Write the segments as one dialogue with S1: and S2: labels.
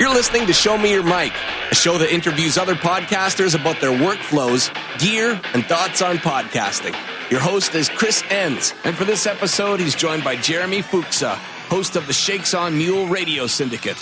S1: You're listening to Show Me Your Mic, a show that interviews other podcasters about their workflows, gear, and thoughts on podcasting. Your host is Chris Enns, and for this episode, he's joined by Jeremy Fuchsa, host of the Shakes on Mule Radio Syndicate.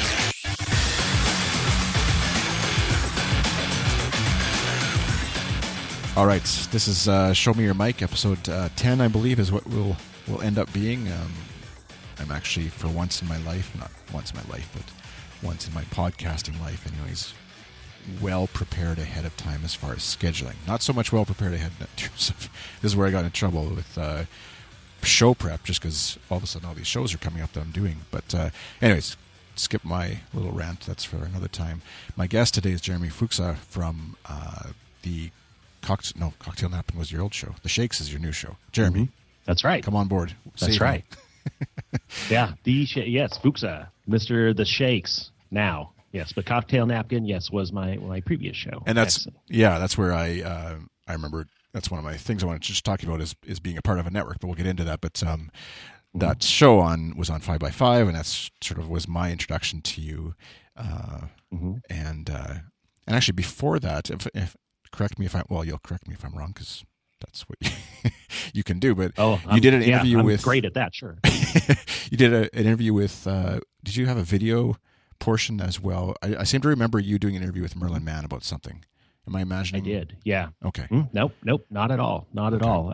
S2: All right, this is Show Me Your Mic, episode 10, I believe, is what we'll end up being. I'm actually, for once in my life, not once in my life, but once in my podcasting life, anyways, well prepared ahead of time as far as scheduling. Not so much well prepared ahead in terms of, this is where I got in trouble with show prep, just because all of a sudden all these shows are coming up that I'm doing. But anyways, skip my little rant, that's for another time. My guest today is Jeremy Fuchsa from the Cocktail Napkin was your old show. The Shakes is your new show. Jeremy.
S3: That's right.
S2: Come on board.
S3: That's right. Yeah, yes, Fuchsa, Mr. The Shakes now. Yes, but Cocktail Napkin, yes, was my previous show.
S2: And that's where I remember, that's one of my things I wanted to just talk about is being a part of a network, but we'll get into that. But that show was on 5x5, and that's sort of was my introduction to you. And actually before that, if correct me if you'll correct me if I'm wrong, because that's what you can do. But you did an interview
S3: I'm
S2: with.
S3: Great at that, sure.
S2: You did an interview with. Did you have a video portion as well? I seem to remember you doing an interview with Merlin Mann about something. Am I imagining?
S3: I did. Yeah.
S2: Okay.
S3: Nope. Not at all. Not at all.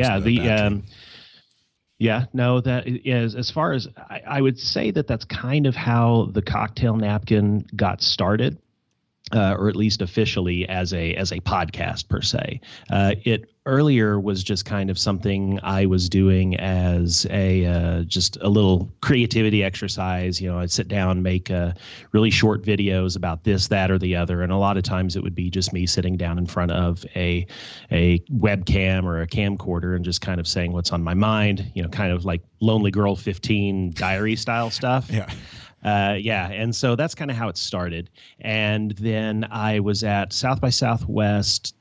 S3: That is as far as I would say that's kind of how the Cocktail Napkin got started. Or at least officially as a podcast per se. It earlier was just kind of something I was doing as just a little creativity exercise. You know, I'd sit down, make really short videos about this, that, or the other, and a lot of times it would be just me sitting down in front of a webcam or a camcorder and just kind of saying what's on my mind. You know, kind of like Lonely Girl 15 diary style stuff.
S2: Yeah.
S3: And so that's kind of how it started. And then I was at South by Southwest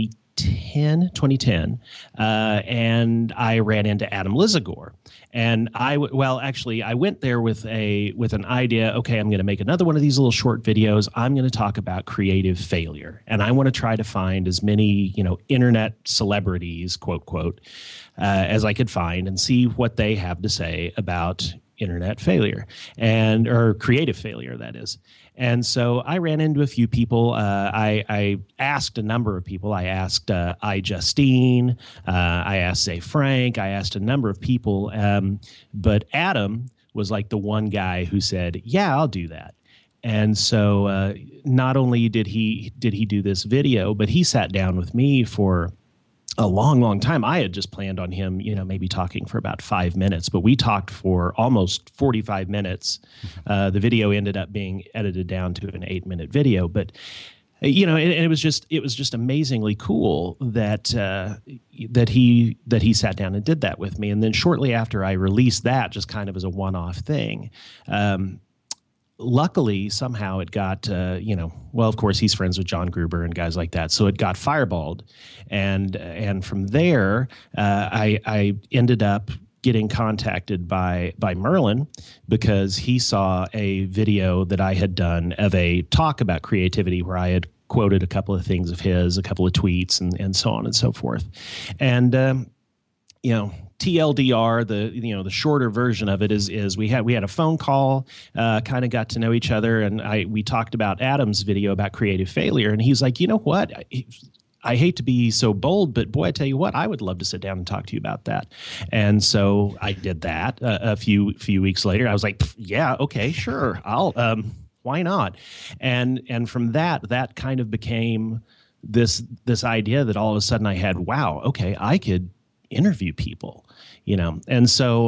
S3: 2010, and I ran into Adam Lizagore. And I went there with an idea. Okay, I'm going to make another one of these little short videos. I'm going to talk about creative failure, and I want to try to find as many internet celebrities, quote quote, as I could find, and see what they have to say about internet failure or creative failure, that is. And so I ran into a few people. I asked a number of people. I asked Justine. I asked Zay Frank. I asked a number of people. But Adam was like the one guy who said, yeah, I'll do that. And so not only did he do this video, but he sat down with me for a long, long time. I had just planned on him, maybe talking for about 5 minutes, but we talked for almost 45 minutes. The video ended up being edited down to an 8-minute video, but it was just amazingly cool that he sat down and did that with me. And then shortly after I released that, just kind of as a one-off thing, luckily, somehow it got, of course, he's friends with John Gruber and guys like that. So it got fireballed. And from there, I ended up getting contacted by Merlin because he saw a video that I had done of a talk about creativity where I had quoted a couple of things of his, a couple of tweets and so on and so forth. And, TLDR, the shorter version of it is we had a phone call, kind of got to know each other, and we talked about Adam's video about creative failure, and he's like, you know what? I hate to be so bold, but boy, I tell you what, I would love to sit down and talk to you about that. And so I did that a few weeks later. I was like, yeah, okay, sure, I'll why not? And from that kind of became this idea that all of a sudden I had, wow, okay, I could interview people, and so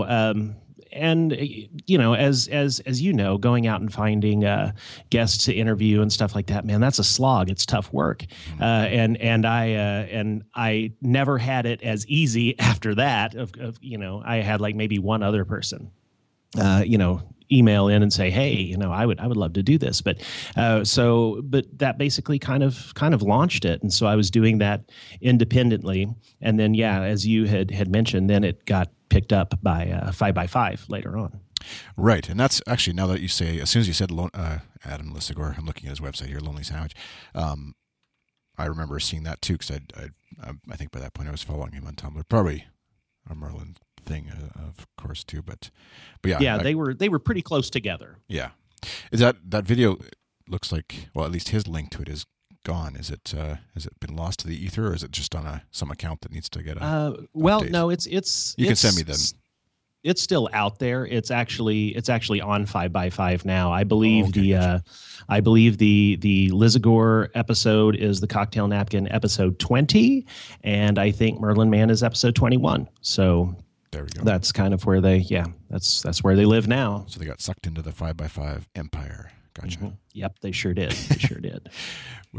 S3: as going out and finding guests to interview and stuff like that, man, that's a slog. It's tough work, and I never had it as easy after that. I had like maybe one other person, email in and say, hey, I would love to do this. But that basically kind of launched it. And so I was doing that independently. And then, as you had mentioned, then it got picked up by 5x5 later on.
S2: Right, and that's actually, now that you say, as soon as you said Adam Lisagor, I'm looking at his website here, Lonely Sandwich. I remember seeing that too, because I think by that point I was following him on Tumblr. Probably a Merlin thing, of course, too. But yeah,
S3: yeah, they were pretty close together.
S2: Yeah, is that video? Looks like, well, at least his link to it is gone. Is it? Has it been lost to the ether, or is it just on some account that needs to get a?
S3: Well,
S2: update?
S3: no, it's.
S2: You can send me then.
S3: It's still out there. It's actually on 5x5 now. I believe gotcha. I believe the Lisagor episode is the Cocktail Napkin episode 20, and I think Merlin Mann is episode 21. So
S2: there we go.
S3: That's kind of where that's where they live now.
S2: So they got sucked into the 5x5 empire. Gotcha.
S3: Mm-hmm. Yep, they sure did. They sure did.
S2: Which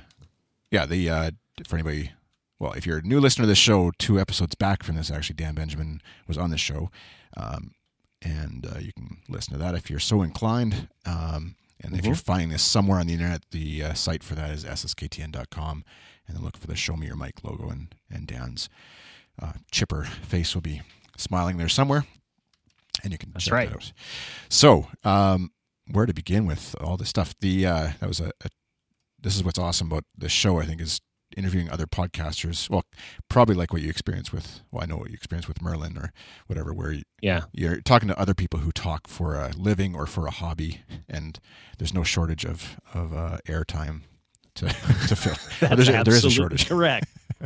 S2: for anybody. Well, if you're a new listener to this show, 2 episodes back from this, actually, Dan Benjamin was on the show. And you can listen to that if you're so inclined. And if you're finding this somewhere on the internet, the site for that is sskTN.com. And then look for the Show Me Your Mic logo, and Dan's chipper face will be smiling there somewhere. And you can check that out. So, where to begin with all this stuff? This is what's awesome about this show, I think, is interviewing other podcasters. Well, probably like what you experience with, I know what you experience with Merlin or whatever, where you're talking to other people who talk for a living or for a hobby, and there's no shortage of airtime to fill. There is a shortage.
S3: Correct.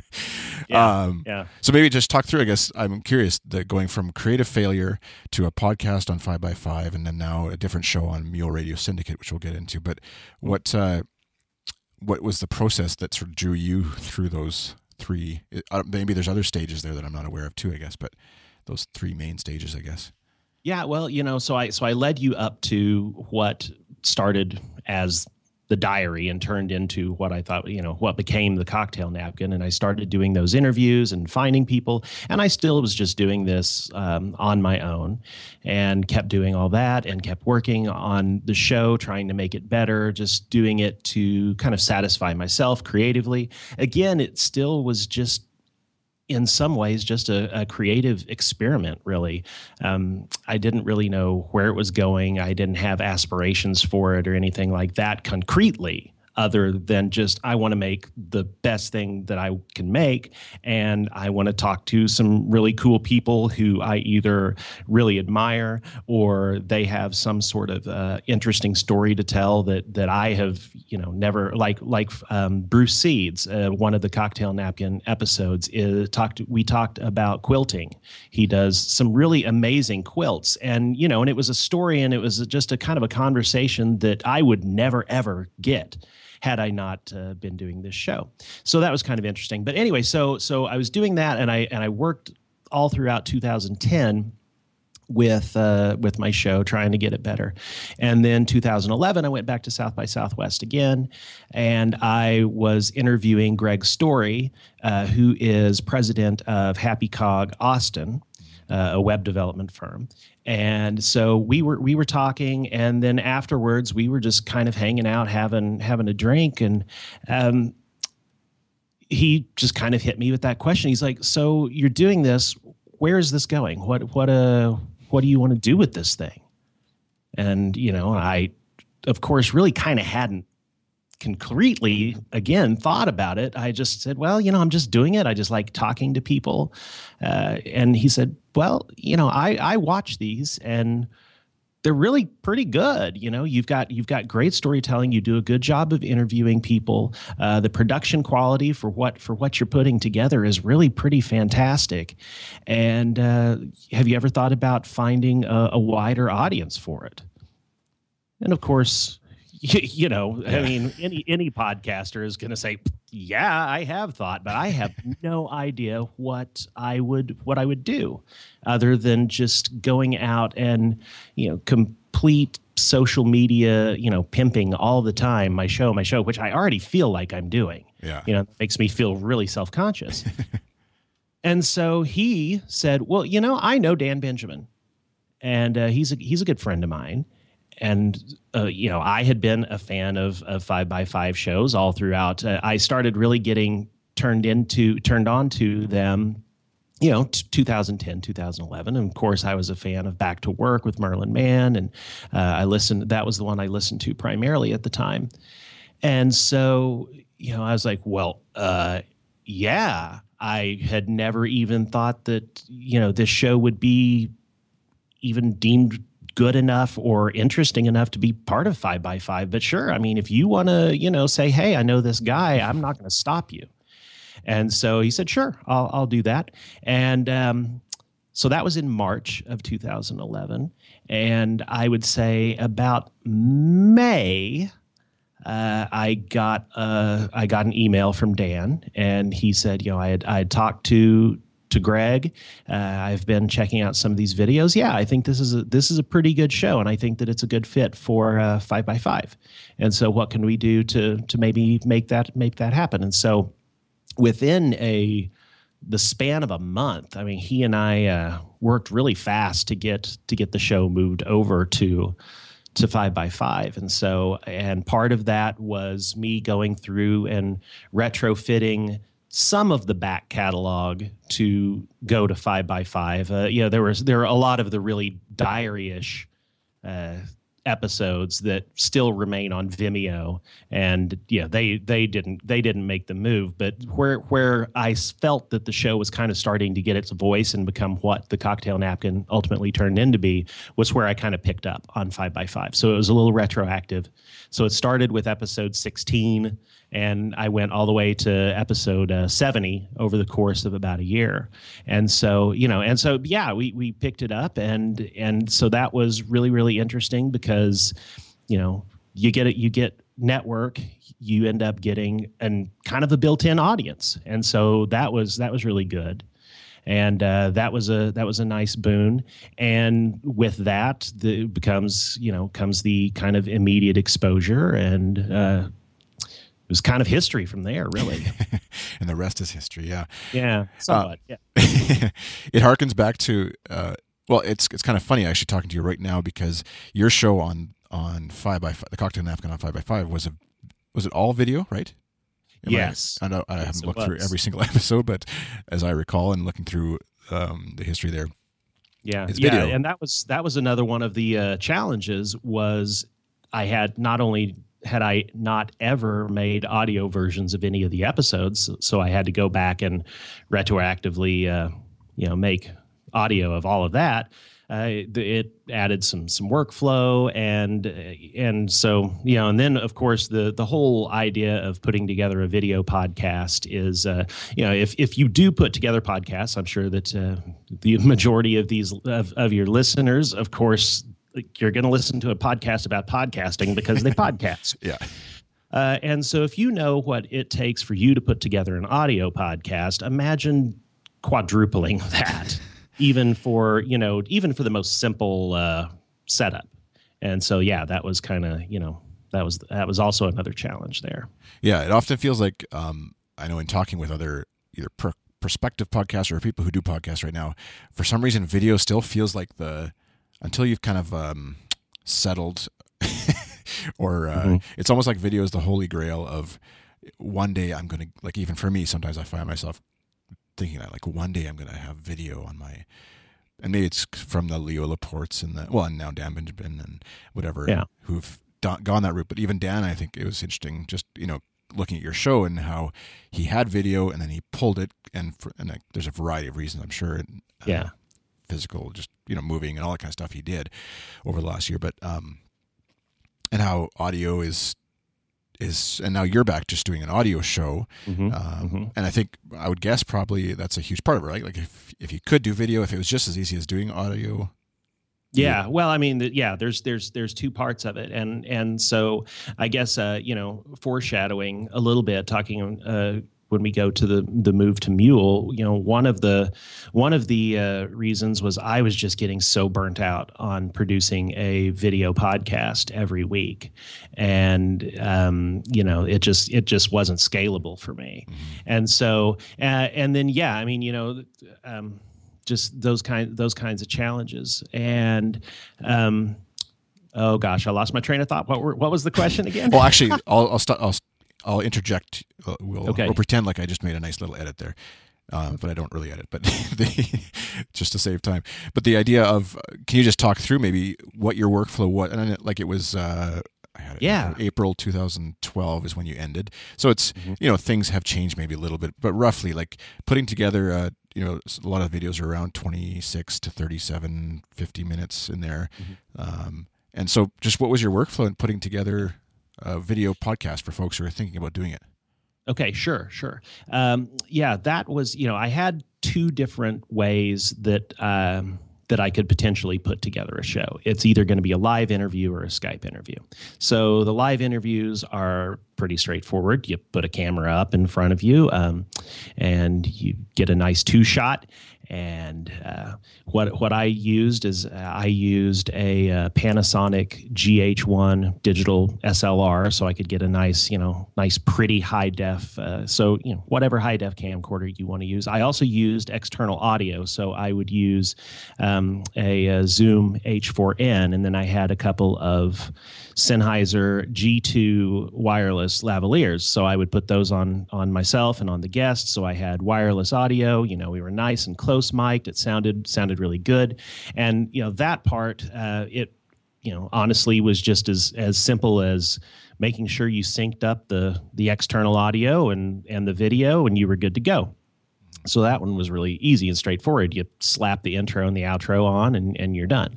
S2: So maybe just talk through, I guess, I'm curious, going from creative failure to a podcast on 5x5, and then now a different show on Mule Radio Syndicate, which we'll get into. But what was the process that sort of drew you through those 3? Maybe there's other stages there that I'm not aware of too, I guess, but those 3 main stages, I guess.
S3: Yeah, well, so I led you up to what started as the diary and turned into what I thought, what became the Cocktail Napkin. And I started doing those interviews and finding people. And I still was just doing this on my own, and kept doing all that and kept working on the show, trying to make it better, just doing it to kind of satisfy myself creatively. Again, it still was just, in some ways, just a creative experiment, really. I didn't really know where it was going. I didn't have aspirations for it or anything like that concretely, other than just, I want to make the best thing that I can make, and I want to talk to some really cool people who I either really admire or they have some sort of interesting story to tell that I have never, like Bruce Seeds, one of the Cocktail Napkin episodes we talked about quilting. He does some really amazing quilts, and and it was a story, and it was just a kind of a conversation that I would never ever get had I not been doing this show. So that was kind of interesting. But anyway, so I was doing that, and I worked all throughout 2010 with my show, trying to get it better. And then 2011, I went back to South by Southwest again, and I was interviewing Greg Story, who is president of Happy Cog Austin, a web development firm. And so we were talking, and then afterwards we were just kind of hanging out, having a drink, and he just kind of hit me with that question. He's like, "So you're doing this? Where is this going? What do you want to do with this thing?" And I, of course, really kind of hadn't concretely, again, thought about it. I just said, well, I'm just doing it. I just like talking to people. And he said, well, I watch these, and they're really pretty good. You've got great storytelling. You do a good job of interviewing people. The production quality for what you're putting together is really pretty fantastic. And have you ever thought about finding a wider audience for it? And of course, I mean, any podcaster is going to say, yeah, I have thought, but I have no idea what I would do other than just going out and, complete social media, pimping all the time, my show, which I already feel like I'm doing.
S2: Yeah.
S3: It makes me feel really self-conscious. And so he said, well, I know Dan Benjamin, and he's a good friend of mine. And, I had been a fan of 5x5 shows all throughout. I started really getting turned on to them 2010, 2011. And of course, I was a fan of Back to Work with Merlin Mann. And that was the one I listened to primarily at the time. And so, I was like, well, yeah, I had never even thought that, this show would be even deemed good enough or interesting enough to be part of 5x5. But sure, I mean, if you want to, say, hey, I know this guy, I'm not going to stop you. And so he said, sure, I'll do that. And so that was in March of 2011. And I would say about May, I got an email from Dan, and he said, I had talked to Greg. I've been checking out some of these videos. Yeah, I think this is a pretty good show, and I think that it's a good fit for 5x5. And so, what can we do to maybe make that happen? And so, within the span of a month, I mean, he and I worked really fast to get the show moved over to 5x5. And so, and part of that was me going through and retrofitting some of the back catalog to go to 5x5. There were a lot of the really diary-ish episodes that still remain on Vimeo, and they didn't make the move. But where I felt that the show was kind of starting to get its voice and become what the Cocktail Napkin ultimately turned into be was where I kind of picked up on 5x5. So it was a little retroactive. So it started with episode 16, and I went all the way to episode 70 over the course of about a year. And so, we picked it up, and so that was really, really interesting because, you get network, you end up getting kind of a built-in audience. And so that was really good. And that was a nice boon. And with that, comes the kind of immediate exposure, and it was kind of history from there, really.
S2: And the rest is history. Yeah.
S3: Yeah. Somewhat. Yeah.
S2: It harkens back to, it's kind of funny actually talking to you right now, because your show on 5x5, the Cocktail Napkin on 5x5 was it all video, right?
S3: Yes.
S2: I know I haven't looked through every single episode, but as I recall and looking through the history there, it's video.
S3: And that was another one of the challenges was I had I not ever made audio versions of any of the episodes, so I had to go back and retroactively, make audio of all of that. It added some workflow, and so and then of course the whole idea of putting together a video podcast is if you do put together podcasts, I'm sure that the majority of these of your listeners, of course, you're going to listen to a podcast about podcasting because they podcast.
S2: Yeah.
S3: And so if you know what it takes for you to put together an audio podcast, imagine quadrupling that, even for the most simple setup. And so, that was kind of, that was also another challenge there.
S2: Yeah. It often feels like, I know in talking with other either prospective podcasters or people who do podcasts right now, for some reason, video still feels like until you've kind of settled or it's almost like video is the holy grail of one day I'm going to, like, even for me, sometimes I find myself thinking that, like, one day I'm going to have video on my, and maybe it's from the Leo Laportes and now Dan Benjamin and whatever, who've gone that route. But even Dan, I think it was interesting just, looking at your show and how he had video and then he pulled it, and there's a variety of reasons, I'm sure. Physical, just moving and all that kind of stuff he did over the last year, but and how audio is and now you're back just doing an audio show, and I think I would guess probably that's a huge part of it, right? Like if you could do video, if it was just as easy as doing audio.
S3: Yeah, well, I mean, there's two parts of it, and so I guess foreshadowing a little bit, talking when we go to the move to Mule, one of the reasons was I was just getting so burnt out on producing a video podcast every week, and it just wasn't scalable for me, and so and then I mean just those kinds of challenges, and oh gosh, I lost my train of thought. What was the question again?
S2: Well, actually, I'll interject. We'll pretend like I just made a nice little edit there. but I don't really edit. But just to save time. But the idea of, can you just talk through maybe what your workflow was? And like it was, I had it, April 2012 is when you ended. So it's, things have changed maybe a little bit, but roughly like putting together, a lot of videos are around 26 to 37, 50 minutes in there. And so just what was your workflow in putting together a video podcast for folks who are thinking about doing it?
S3: Okay, sure. That was, I had two different ways that I could potentially put together a show. It's either going to be a live interview or a Skype interview. So the live interviews are pretty straightforward. You put a camera up in front of you, and you get a nice 2-shot. And what I used is I used a Panasonic GH1 digital SLR, so I could get a nice pretty high def. So whatever high def camcorder you want to use. I also used external audio, so I would use a Zoom H4n, and then I had a couple of Sennheiser G2 wireless lavaliers. So I would put those on myself and on the guests. So I had wireless audio. We were nice and close mic'd. It sounded really good. And that part, it honestly was just as simple as making sure you synced up the external audio and the video, and you were good to go. So that one was really easy and straightforward. You slap the intro and the outro on, and you're done.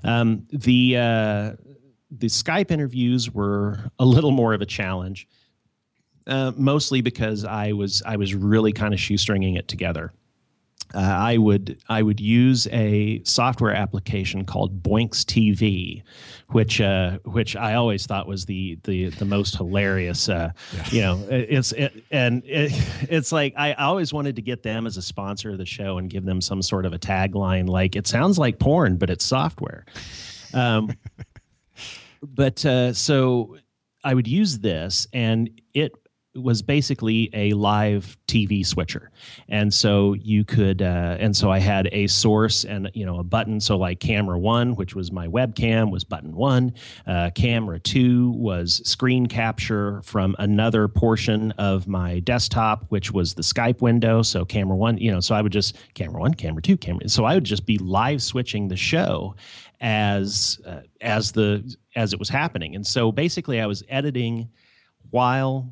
S3: The Skype interviews were a little more of a challenge, mostly because I was really kind of shoestringing it together. I would use a software application called Boinks TV, which I always thought was the most hilarious. It's like I always wanted to get them as a sponsor of the show and give them some sort of a tagline like, it sounds like porn, but it's software. So I would use this, and it was basically a live TV switcher. And so you could, so I had a source and, a button. So like camera 1, which was my webcam, was button 1. Camera 2 was screen capture from another portion of my desktop, which was the Skype window. So camera 1, so I would just camera 1, camera 2, camera. So I would just be live switching the show as it was happening. And so basically I was editing while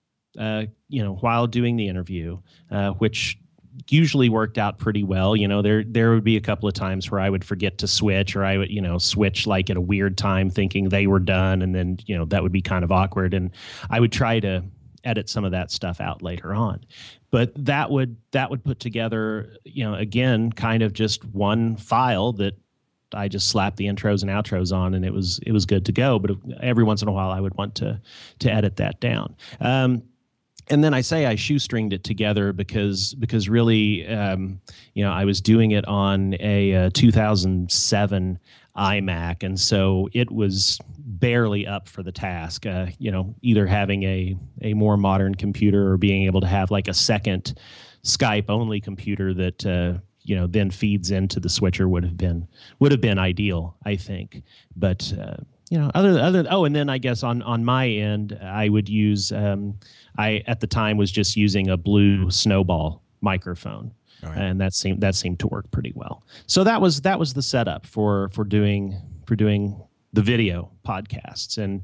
S3: doing the interview, which usually worked out pretty well. There would be a couple of times where I would forget to switch, or I would, switch like at a weird time thinking they were done. And then, that would be kind of awkward. And I would try to edit some of that stuff out later on. But that would put together, again, kind of just one file that I just slapped the intros and outros on, and it was good to go. But every once in a while I would want to edit that down. And then I say I shoestringed it together because really, I was doing it on a 2007 iMac, and so it was barely up for the task. Either having a more modern computer or being able to have like a second Skype only computer that then feeds into the switcher would have been ideal, I think. But and then I guess on my end, I would use, I at the time was just using a Blue Snowball microphone, and that seemed to work pretty well. So that was the setup for doing the video podcasts. And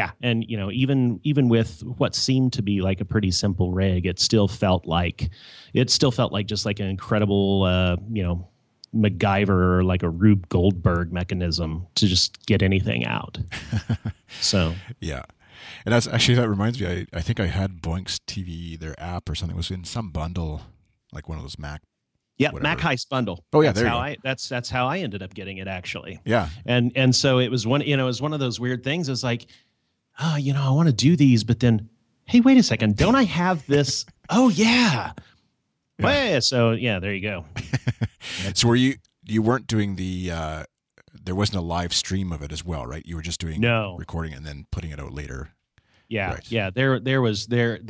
S3: even with what seemed to be like a pretty simple rig, it still felt like just like an incredible MacGyver or like a Rube Goldberg mechanism to just get anything out. So
S2: yeah. And that reminds me, I think I had Boinks TV, their app or something, was in some bundle, like one of those Mac.
S3: Yeah,
S2: whatever.
S3: Mac Heist bundle.
S2: Oh yeah,
S3: that's how I ended up getting it, actually.
S2: Yeah.
S3: And so it was one of those weird things. It's like, I want to do these, but then, hey, wait a second, don't I have this? Oh yeah. Well, so yeah, there you go.
S2: So you weren't doing the there wasn't a live stream of it as well, right? You were just doing recording and then putting it out later.
S3: Yeah,
S2: right.
S3: Yeah. There was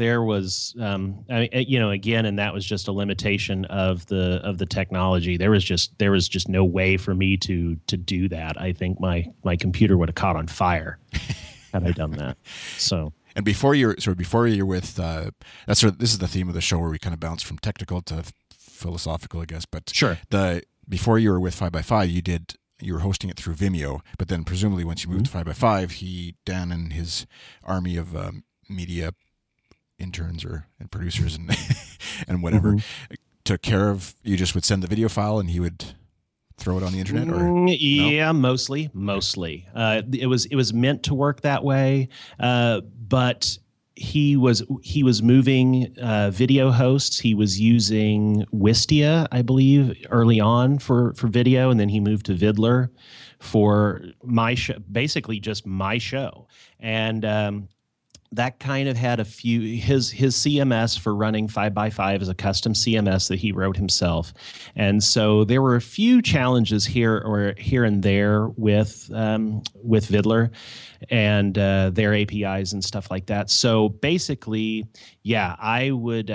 S3: again, and that was just a limitation of the technology. There was just no way for me to do that. I think my computer would have caught on fire had I done that. So.
S2: And before you're with this is the theme of the show where we kind of bounce from technical to philosophical, I guess. But
S3: Sure.
S2: Before you were with 5x5, you were hosting it through Vimeo, but then presumably once you moved to 5x5, Dan and his army of media interns and producers and whatever took care of. You just would send the video file and he would throw it on the internet, or
S3: yeah, no? mostly. It was meant to work that way, but he was moving video hosts. He was using Wistia, I believe, early on for video, and then he moved to Vidler for my show, basically just my show. And that kind of had his CMS for running 5x5 is a custom CMS that he wrote himself. And so there were a few challenges here and there with Vidler and their APIs and stuff like that. So basically, yeah, I would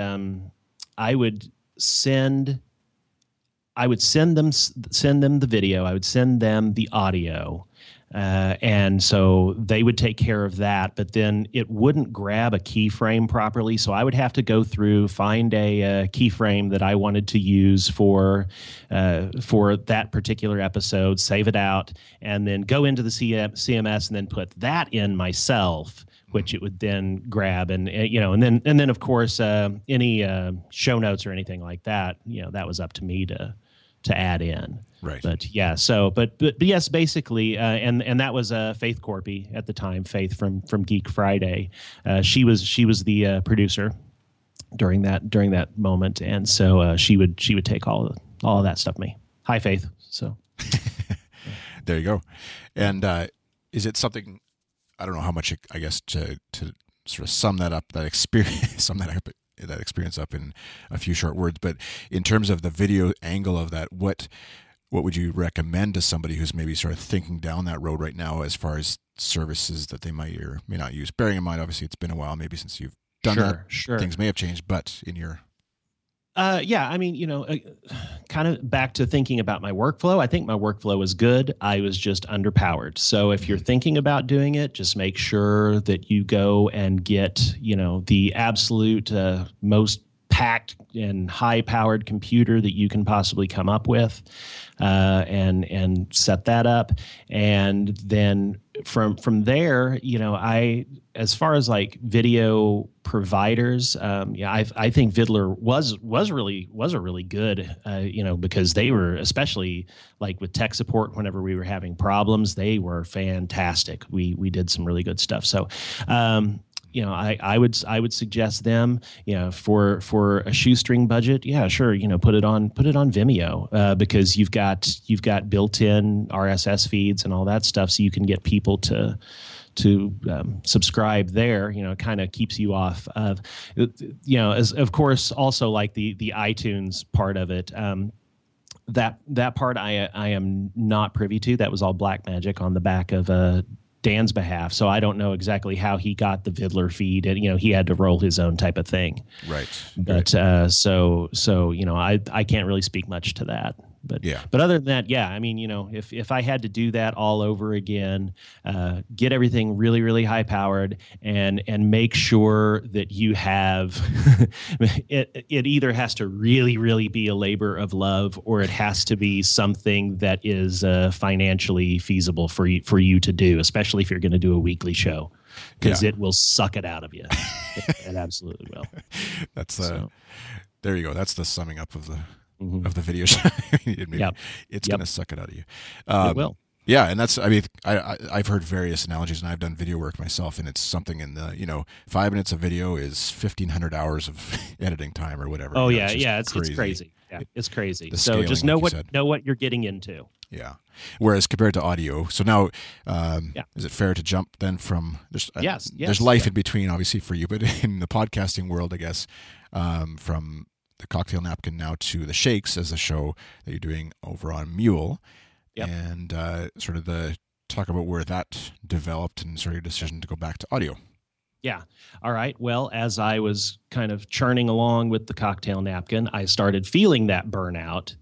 S3: send them the video. I would send them the audio. And so they would take care of that, but then it wouldn't grab a keyframe properly. So I would have to go through, find a keyframe that I wanted to use for that particular episode, save it out, and then go into the CMS and then put that in myself, which it would then grab and then of course any show notes or anything like that, that was up to me to add in.
S2: Right.
S3: But yeah, but yes, basically, and that was Faith Corpy at the time, Faith from Geek Friday. She was the producer during that moment, and so she would take all of that stuff. Me, hi Faith. So
S2: there you go. And is it something? I don't know how much, I guess, to sort of sum that experience up in a few short words. But in terms of the video angle of that, what would you recommend to somebody who's maybe sort of thinking down that road right now as far as services that they might or may not use? Bearing in mind, obviously, it's been a while maybe since you've done that.
S3: Sure.
S2: Things may have changed, but in your...
S3: Yeah, I mean, kind of back to thinking about my workflow. I think my workflow was good. I was just underpowered. So if you're thinking about doing it, just make sure that you go and get, the absolute most packed and high-powered computer that you can possibly come up with, and set that up. And then from there, as far as like video providers, I think Vidler was a really good, because they were, especially like with tech support, whenever we were having problems, they were fantastic. We did some really good stuff. So, I would suggest them, for a shoestring budget. Yeah, sure. Put it on Vimeo, because you've got built-in RSS feeds and all that stuff, so you can get people to subscribe there. It kind of keeps you off of, as of course also like the iTunes part of it. That part I am not privy to. That was all black magic on the back of Dan's behalf, so I don't know exactly how he got the Vidler feed, and he had to roll his own type of thing.
S2: Right.
S3: But so I can't really speak much to that. But
S2: yeah.
S3: But other than that, yeah, I mean, if I had to do that all over again, get everything really, really high powered, and make sure that you have it either has to really, really be a labor of love, or it has to be something that is financially feasible for you to do, especially if you're going to do a weekly show, because it will suck it out of you. It absolutely will.
S2: That's there you go. That's the summing up of the video show. It's going to suck it out of you.
S3: It will.
S2: Yeah, and that's, I've heard various analogies, and I've done video work myself, and it's something in the, 5 minutes of video is 1,500 hours of editing time or whatever.
S3: Oh, it's crazy. Yeah, it's crazy. So just know what you're getting into.
S2: Yeah. Whereas compared to audio, so now, is it fair to jump then from, there's life in between, obviously, for you, but in the podcasting world, I guess, from the Cocktail Napkin now to the Shakes as a show that you're doing over on Mule.
S3: Yep.
S2: And sort of talk about where that developed and sort of your decision to go back to audio.
S3: Yeah. All right. Well, as I was kind of churning along with the Cocktail Napkin, I started feeling that burnout.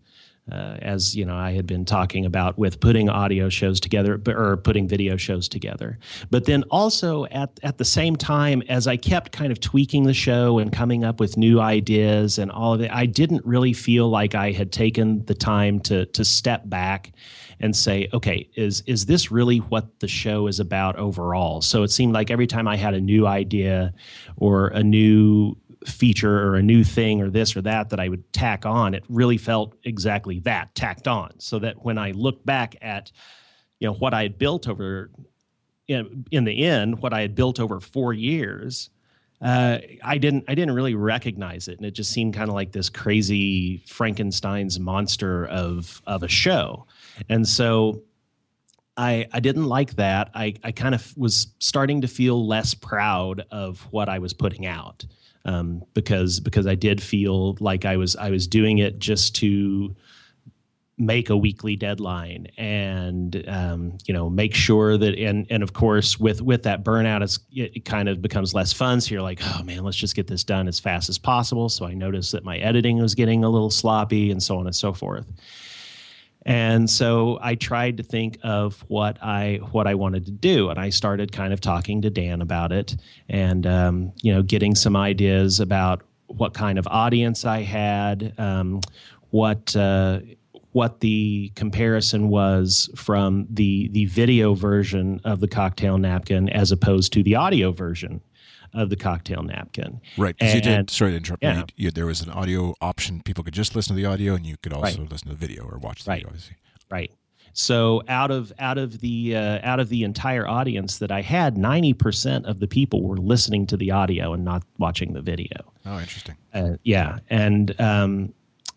S3: as you know, I had been talking about with putting audio shows together or putting video shows together. But then also at the same time, as I kept kind of tweaking the show and coming up with new ideas and all of it, I didn't really feel like I had taken the time to step back and say, okay, is this really what the show is about overall? So it seemed like every time I had a new idea or a new feature or a new thing or this or that I would tack on, it really felt exactly that, tacked on. So that when I look back at, what I had built over, in the end, what I had built over 4 years, I didn't really recognize it, and it just seemed kind of like this crazy Frankenstein's monster of a show. And so I didn't like that. I kind of was starting to feel less proud of what I was putting out, because I did feel like I was doing it just to make a weekly deadline and make sure that and of course with that burnout, it kind of becomes less fun. So you're like, oh man, let's just get this done as fast as possible. So I noticed that my editing was getting a little sloppy and so on and so forth. And so I tried to think of what I wanted to do, and I started kind of talking to Dan about it, and getting some ideas about what kind of audience I had, what the comparison was from the video version of the cocktail napkin as opposed to the audio version of the cocktail napkin.
S2: Right, because you did, sorry to interrupt, yeah. There was an audio option. People could just listen to the audio, and you could also listen to the video or watch the video, obviously.
S3: Right. So out of the entire audience that I had, 90% of the people were listening to the audio and not watching the video.
S2: Oh, interesting.
S3: Yeah, and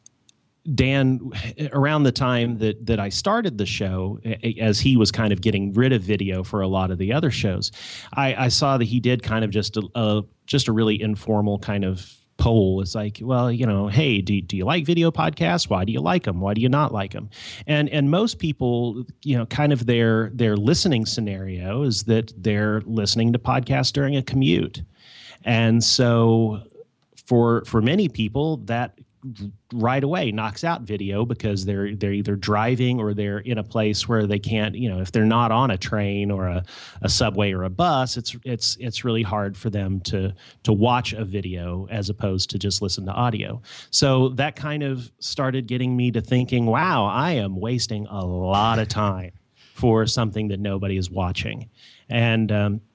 S3: Dan, around the time that I started the show, as he was kind of getting rid of video for a lot of the other shows, I saw that he did kind of just a really informal kind of poll. It's like, well, hey, do you like video podcasts? Why do you like them? Why do you not like them? And most people, kind of their listening scenario is that they're listening to podcasts during a commute. And so for many people, that right away knocks out video, because they're either driving or they're in a place where they can't, if they're not on a train or a subway or a bus, it's really hard for them to watch a video as opposed to just listen to audio. So that kind of started getting me to thinking, wow, I am wasting a lot of time for something that nobody is watching. And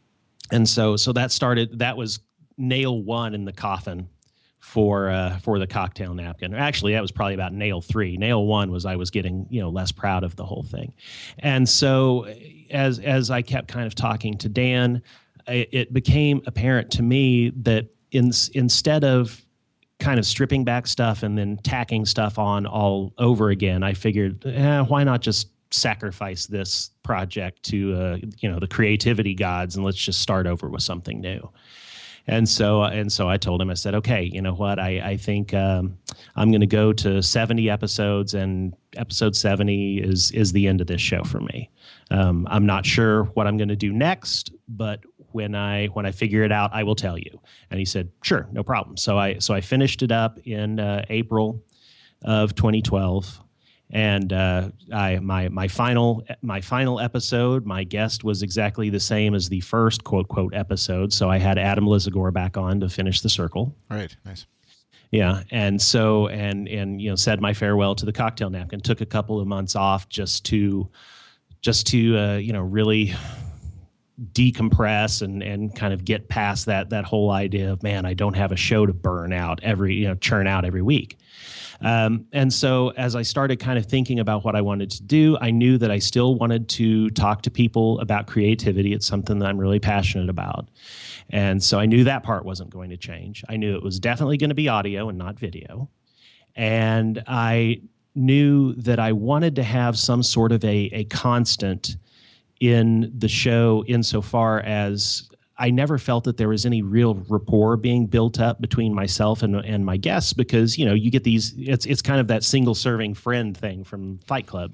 S3: so that was nail one in the coffin for the cocktail napkin. Actually, that was probably about nail 3. Nail 1 was I was getting less proud of the whole thing. And so as I kept kind of talking to Dan, it became apparent to me that instead of kind of stripping back stuff and then tacking stuff on all over again, I figured, why not just sacrifice this project to the creativity gods, and let's just start over with something new. And so I told him, I said, okay, you know what? I think I'm going to go to 70 episodes, and episode 70 is the end of this show for me. I'm not sure what I'm going to do next, but when I figure it out, I will tell you. And he said, sure, no problem. So I finished it up in April of 2012. And my final episode, my guest was exactly the same as the first quote episode. So I had Adam Lizagore back on to finish the circle.
S2: Right, nice.
S3: Yeah, and so and said my farewell to the cocktail napkin. Took a couple of months off just to really decompress and kind of get past that whole idea of, man, I don't have a show to churn out every week. And so as I started kind of thinking about what I wanted to do, I knew that I still wanted to talk to people about creativity. It's something that I'm really passionate about. And so I knew that part wasn't going to change. I knew it was definitely going to be audio and not video. And I knew that I wanted to have some sort of a constant in the show, insofar as I never felt that there was any real rapport being built up between myself and my guests, because, you get these, it's kind of that single serving friend thing from Fight Club,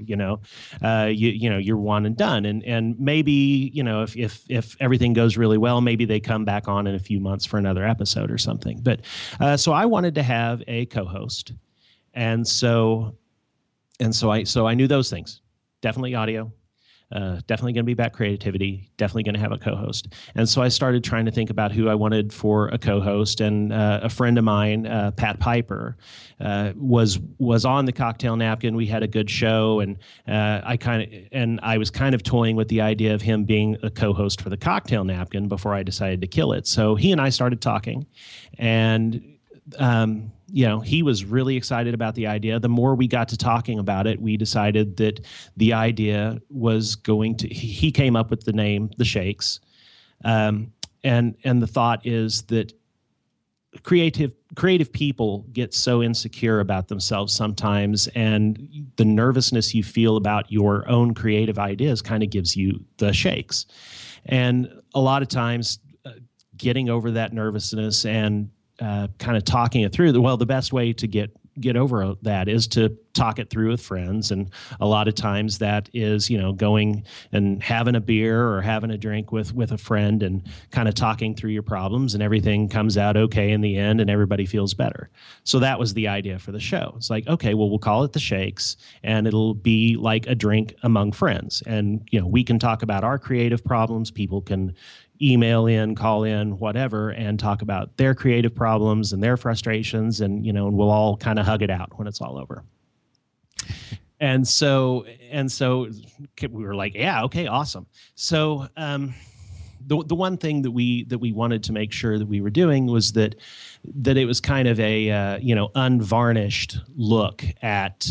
S3: you're one and done. And maybe, if everything goes really well, maybe they come back on in a few months for another episode or something. But so I wanted to have a co-host. And so And so I knew those things. Definitely audio. Definitely going to be about creativity, definitely going to have a co-host. And so I started trying to think about who I wanted for a co-host. And a friend of mine, Pat Piper, was on the Cocktail Napkin. We had a good show, and I was kind of toying with the idea of him being a co-host for the Cocktail Napkin before I decided to kill it. So he and I started talking, and he was really excited about the idea. The more we got to talking about it, we decided that the idea was he came up with the name, The Shakes. And the thought is that creative people get so insecure about themselves sometimes, and the nervousness you feel about your own creative ideas kind of gives you the shakes. And a lot of times getting over that nervousness and kind of talking it through. The best way to get over that is to talk it through with friends, and a lot of times that is going and having a beer or having a drink with a friend and kind of talking through your problems, and everything comes out okay in the end, and everybody feels better. So that was the idea for the show. It's like, okay, well, we'll call it The Shakes, and it'll be like a drink among friends, and we can talk about our creative problems. People can email in, call in, whatever, and talk about their creative problems and their frustrations, and and we'll all kind of hug it out when it's all over. And so we were like, yeah, okay, awesome. So the one thing that we wanted to make sure that we were doing was that it was kind of a unvarnished look at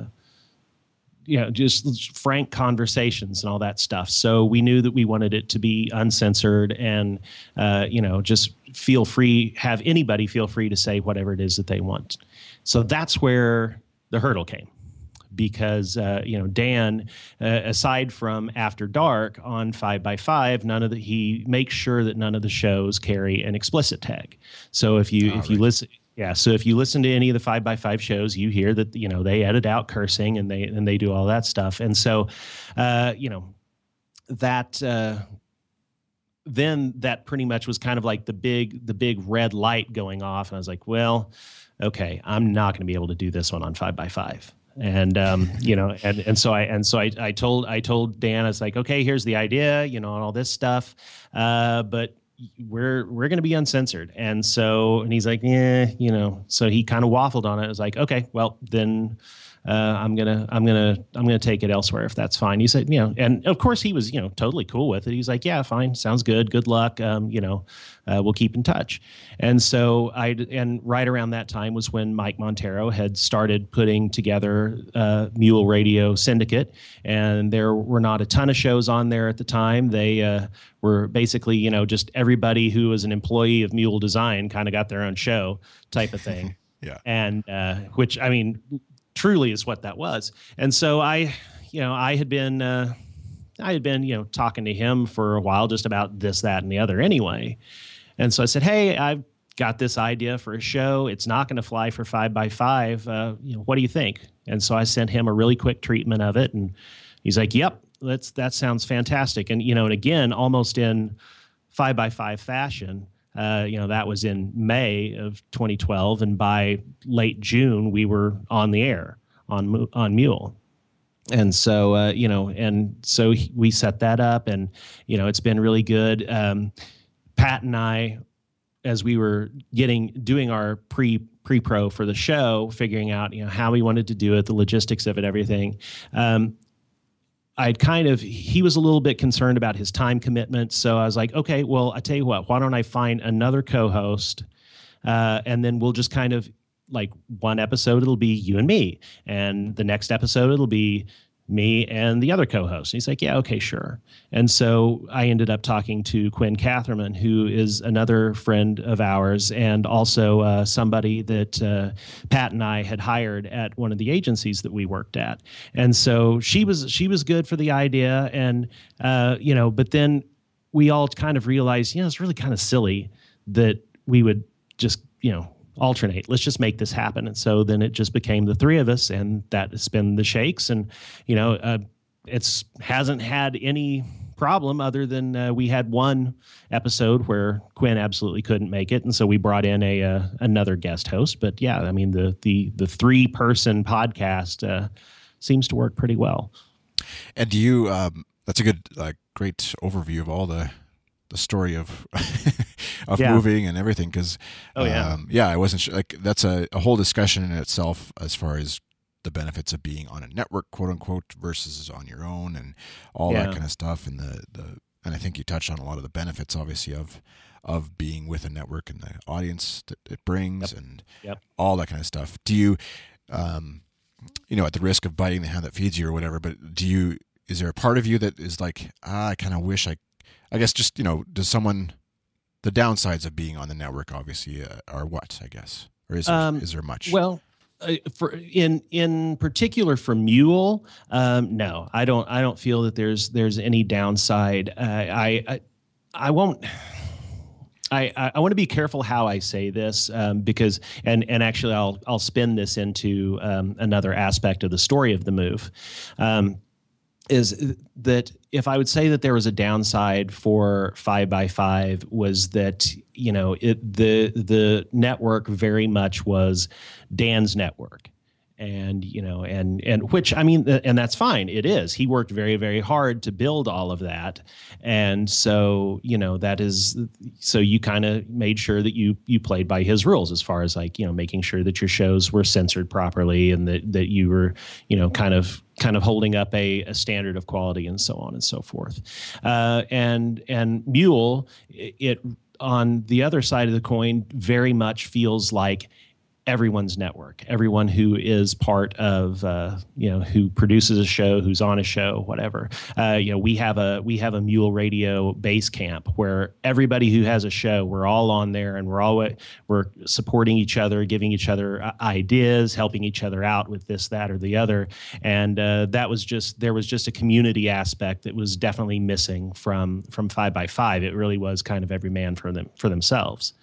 S3: just frank conversations and all that stuff. So we knew that we wanted it to be uncensored and, just have anybody feel free to say whatever it is that they want. So that's where the hurdle came, because, Dan, aside from After Dark on 5x5, he makes sure that none of the shows carry an explicit tag. So if you listen. Yeah, so if you listen to any of the 5x5 shows, you hear that they edit out cursing and they do all that stuff, and so then that pretty much was kind of like the big red light going off, and I was like, well, okay, I'm not going to be able to do this one on 5x5. And so I told Dan, I was like, okay, here's the idea, and all this stuff, but we're going to be uncensored. And he's like, so he kind of waffled on it. I was like, okay, well then, I'm gonna take it elsewhere if that's fine. He said, and of course he was, totally cool with it. He's like, yeah, fine, sounds good. Good luck. We'll keep in touch. And so right around that time was when Mike Montero had started putting together Mule Radio Syndicate, and there were not a ton of shows on there at the time. They were basically, just everybody who was an employee of Mule Design kind of got their own show type of thing.
S2: Yeah.
S3: And which, I mean, truly is what that was. And so I had been talking to him for a while just about this, that, and the other anyway. And so I said, hey, I've got this idea for a show. It's not going to fly for 5x5. What do you think? And so I sent him a really quick treatment of it, and he's like, yep, that sounds fantastic. And, and again, almost in 5x5 fashion, that was in May of 2012, and by late June we were on the air on Mule. And so we set that up, and it's been really good. Pat and I, as we were doing our pre-pro for the show, figuring out how we wanted to do it, the logistics of it, everything. He was a little bit concerned about his time commitment. So I was like, okay, well, I tell you what, why don't I find another co-host, and then we'll just kind of, like, one episode it'll be you and me, and the next episode it'll be me and the other co-host. And he's like, yeah, okay, sure. And so I ended up talking to Quinn Catherman, who is another friend of ours, and also somebody that Pat and I had hired at one of the agencies that we worked at. And so she was good for the idea, and but then we all kind of realized, it's really kind of silly that we would just alternate. Let's just make this happen. And so then it just became the three of us, and that has been the Shakes. And it's hasn't had any problem other than we had one episode where Quinn absolutely couldn't make it, and so we brought in another guest host. But yeah, I mean the 3-person podcast seems to work pretty well.
S2: And do you? That's a good, great overview of all the story of of moving and everything. Because I wasn't sure. Like that's a whole discussion in itself as far as the benefits of being on a network, quote unquote, versus on your own, and all that kind of stuff. And and I think you touched on a lot of the benefits, obviously, of being with a network and the audience that it brings, and all that kind of stuff. Do you, at the risk of biting the hand that feeds you or whatever, but is there a part of you that is like, I kind of wish I guess just, does someone, the downsides of being on the network obviously are what, I guess, or is there much?
S3: Well, in particular for Mule, no, I don't feel that there's any downside. I won't. I want to be careful how I say this because actually I'll spin this into another aspect of the story of the move. Is that if I would say that there was a downside for 5x5 was that the network very much was Dan's network. And which, I mean, and that's fine. It is. He worked very, very hard to build all of that. And so, so you kind of made sure that you played by his rules as far as making sure that your shows were censored properly and that you were, kind of holding up a standard of quality and so on and so forth. And Mule, it on the other side of the coin very much feels like everyone's network, everyone who is part of, who produces a show, who's on a show, whatever. We have a Mule Radio base camp where everybody who has a show, we're all on there, and we're supporting each other, giving each other ideas, helping each other out with this, that, or the other. And there was just a community aspect that was definitely missing from 5x5. It really was kind of every man for themselves.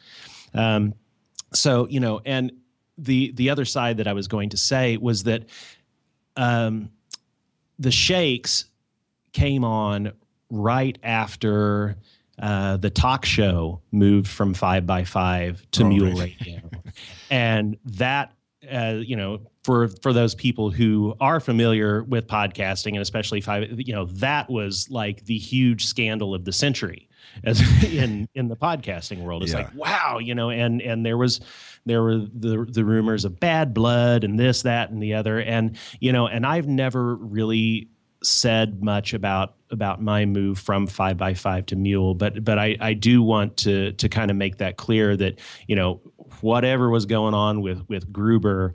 S3: So, and the other side that I was going to say was that the Shakes came on right after the talk show moved from 5x5 to Mule Radio. And that, for those people who are familiar with podcasting, and especially that was like the huge scandal of the century as in the podcasting world. It's like, wow, and there were the rumors of bad blood and this, that, and the other. And, and I've never really said much about my move from 5x5 to Mule, but I do want to kind of make that clear that, whatever was going on with Gruber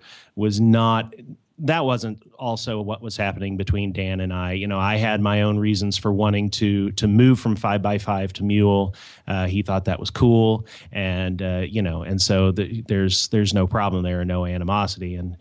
S3: that wasn't also what was happening between Dan and I. I had my own reasons for wanting to move from 5x5 to Mule. He thought that was cool, and and so there's no problem there, no animosity. And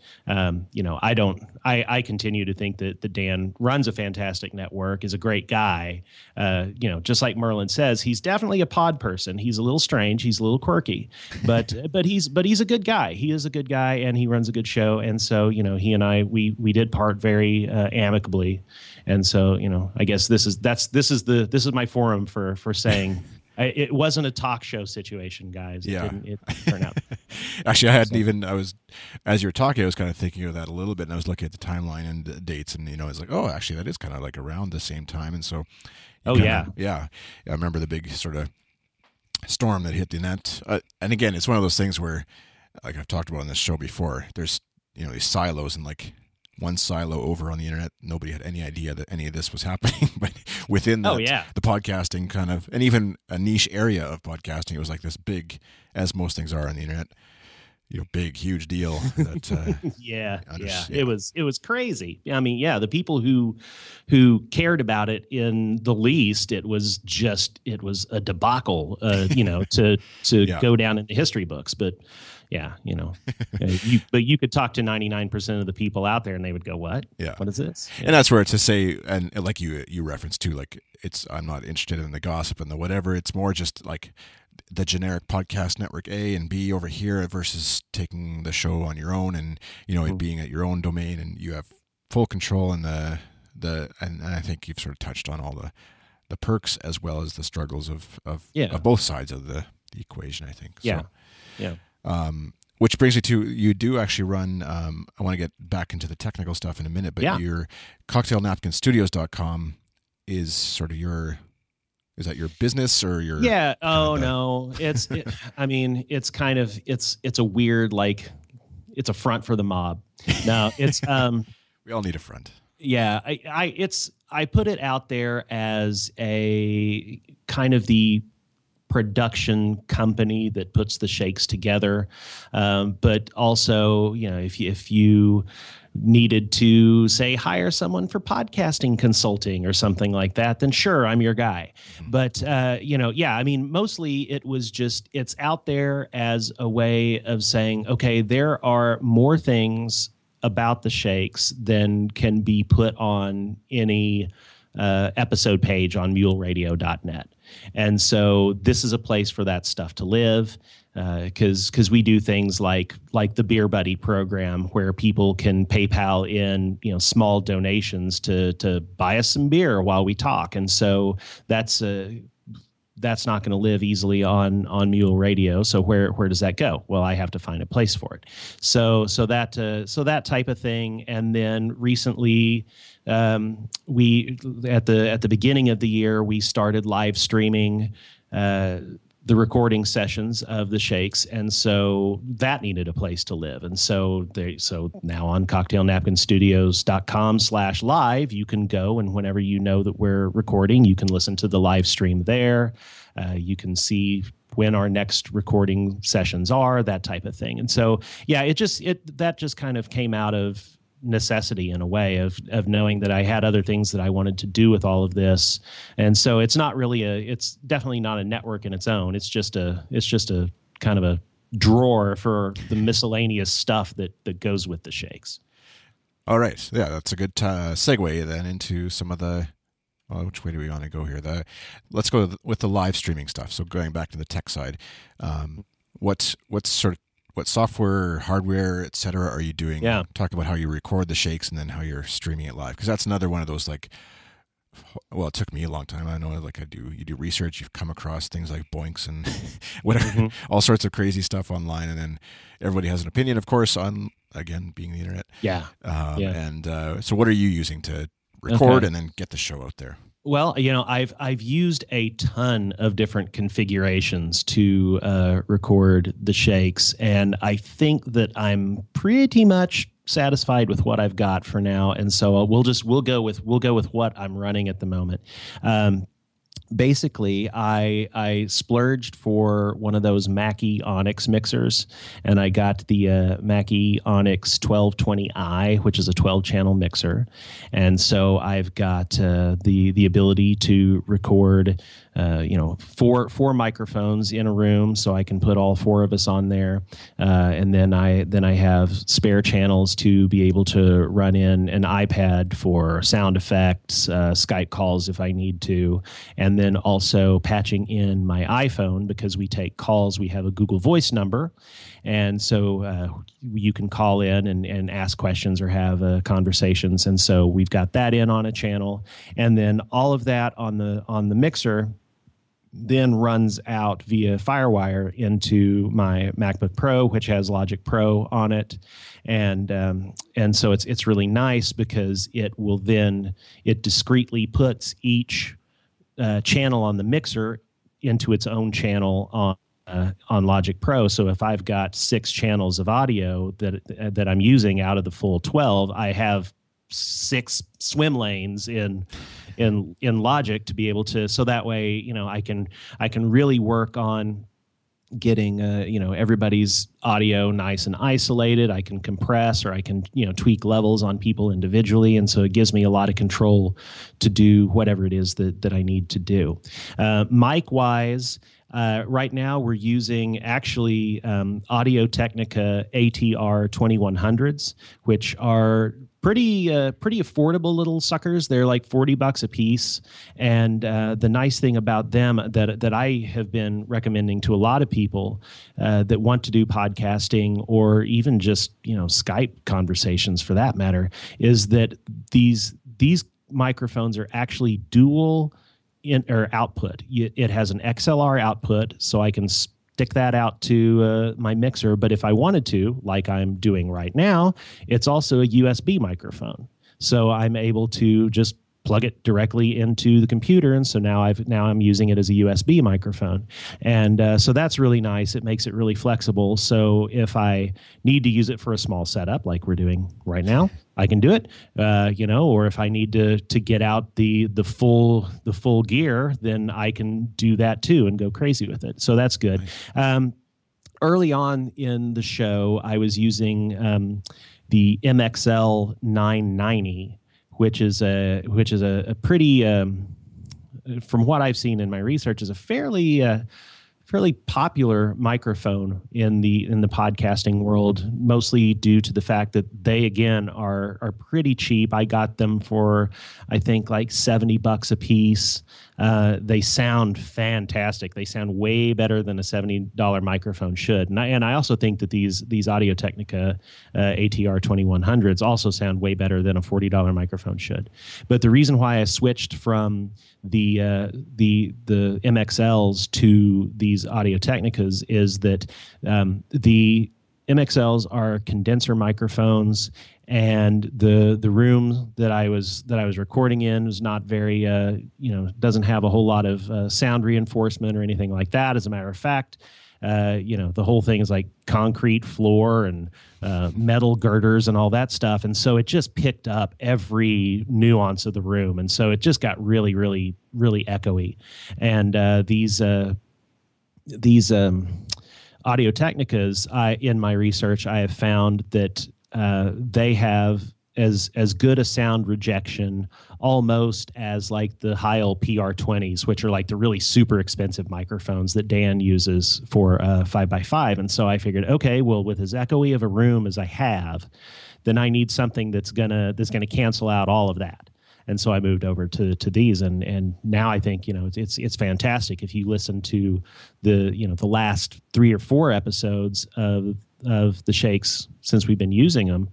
S3: I continue to think that Dan runs a fantastic network, is a great guy. Just like Merlin says, he's definitely a pod person. He's a little strange, he's a little quirky, but he's a good guy. He is a good guy, and he runs a good show. And so he and I we did part very amicably, and so I guess this is my forum for saying it wasn't a talk show situation, guys. It didn't turn out.
S2: Actually, I was as you were talking, I was kind of thinking of that a little bit, and I was looking at the timeline and the dates, and I was like, oh, actually, that is kind of like around the same time, and so I remember the big sort of storm that hit the net, and again, it's one of those things where, like I've talked about on this show before, there's these silos, and like one silo over on the internet, nobody had any idea that any of this was happening. But within that, the podcasting kind of, and even a niche area of podcasting, it was like this big, as most things are on the internet, big, huge deal. That,
S3: It was crazy. I mean, the people who cared about it in the least, it was a debacle, to go down in the history books. But but you could talk to 99% of the people out there, and they would go, "What? Yeah, what is this?"
S2: Yeah. And that's where to say, and like you referenced too, like I'm not interested in the gossip and the whatever. It's more just like the generic podcast network A and B over here versus taking the show on your own, and it being at your own domain, and you have full control, and and I think you've sort of touched on all the perks as well as the struggles of both sides of the equation, I think.
S3: So,
S2: Which brings me to, you do actually run, I want to get back into the technical stuff in a minute, but your cocktailnapkinstudios.com is sort of is that your business or your?
S3: Yeah. Oh no. I mean, it's kind of, it's a weird, like, it's a front for the mob. No, it's,
S2: we all need a front.
S3: Yeah. I put it out there as a kind of the production company that puts the shakes together. But also, if you needed to, say, hire someone for podcasting consulting or something like that, then sure, I'm your guy. But, I mean, mostly it was just, it's out there as a way of saying, okay, there are more things about the shakes than can be put on any episode page on muleradio.net. And so this is a place for that stuff to live, because we do things like the Beer Buddy program, where people can PayPal in small donations to buy us some beer while we talk. And so that's not going to live easily on Mule Radio. So where does that go? Well, I have to find a place for it. So that type of thing. And then recently, we at the beginning of the year, we started live streaming the recording sessions of the shakes, and so that needed a place to live. And so now on cocktailnapkinstudios.com/live, you can go, and whenever you know that we're recording, you can listen to the live stream there. You can see when our next recording sessions are, that type of thing. And so, yeah, that just kind of came out of necessity, in a way of knowing that I had other things that I wanted to do with all of this. And so it's definitely not a network in its own. It's just a kind of a drawer for the miscellaneous stuff that goes with the shakes.
S2: All right. Yeah, that's a good segue then into some of the, which way do we want to go here? Let's go with the live streaming stuff. So going back to the tech side, what software, hardware, et cetera, are you doing?
S3: Yeah.
S2: Talk about how you record the shakes and then how you're streaming it live. Because that's another one of those, like, well, it took me a long time. I know, like, you do research, you've come across things like Boinks and whatever, all sorts of crazy stuff online. And then everybody has an opinion, of course, on, again, being the internet.
S3: Yeah.
S2: And so what are you using to record and then get the show out there?
S3: Well, I've used a ton of different configurations to record the shakes, and I think that I'm pretty much satisfied with what I've got for now. And so we'll go with what I'm running at the moment. Basically, I splurged for one of those Mackie Onyx mixers, and I got the Mackie Onyx 1220i, which is a 12-channel mixer. And so I've got the ability to record four microphones in a room, so I can put all four of us on there. And then I have spare channels to be able to run in an iPad for sound effects, Skype calls if I need to, and then also patching in my iPhone, because we take calls. We have a Google Voice number, and so you can call in and ask questions or have conversations. And so we've got that in on a channel, and then all of that on the mixer then runs out via FireWire into my MacBook Pro, which has Logic Pro on it. And so it's really nice, because it discreetly puts each channel on the mixer into its own channel on Logic Pro. So if I've got 6 channels of audio that I'm using out of the full 12, I have 6 swim lanes in Logic to be able to, so that way, I can really work on getting everybody's audio nice and isolated. I can compress, or I can tweak levels on people individually, and so it gives me a lot of control to do whatever it is that I need to do. Mic wise, right now we're using actually Audio-Technica ATR 2100s, which are pretty affordable little suckers. They're like $40 a piece, and the nice thing about them that I have been recommending to a lot of people that want to do podcasting, or even just Skype conversations for that matter, is that these microphones are actually dual output. It has an XLR output, so I can stick that out to my mixer. But if I wanted to, like I'm doing right now, it's also a USB microphone. So I'm able to just plug it directly into the computer, and so now I'm using it as a USB microphone, and so that's really nice. It makes it really flexible. So if I need to use it for a small setup, like we're doing right now, I can do it. Or if I need to get out the full gear, then I can do that too and go crazy with it. So that's good. Nice. Early on in the show, I was using the MXL 990. Which is a pretty, from what I've seen in my research, is a fairly popular microphone in the podcasting world, mostly due to the fact that they again are pretty cheap. I got them for I think like $70 a piece. They sound fantastic. They sound way better than a $70 microphone should. And I also think that these Audio-Technica ATR 2100s also sound way better than a $40 microphone should. But the reason why I switched from the MXLs to these Audio-Technicas is that the MXLs are condenser microphones, and the room that I was recording in was not very doesn't have a whole lot of sound reinforcement or anything like that. As a matter of fact, the whole thing is like concrete floor and metal girders and all that stuff, and so it just picked up every nuance of the room, and so it just got really, really, really echoey. And these Audio-Technicas, in my research, I have found that they have as good a sound rejection almost as like the Heil PR20s, which are like the really super expensive microphones that Dan uses for 5x5. And so I figured, okay, well, with as echoey of a room as I have, then I need something that's gonna cancel out all of that. And so I moved over to these, and now I think it's fantastic. If you listen to the last 3 or 4 episodes of the Shakes since we've been using them,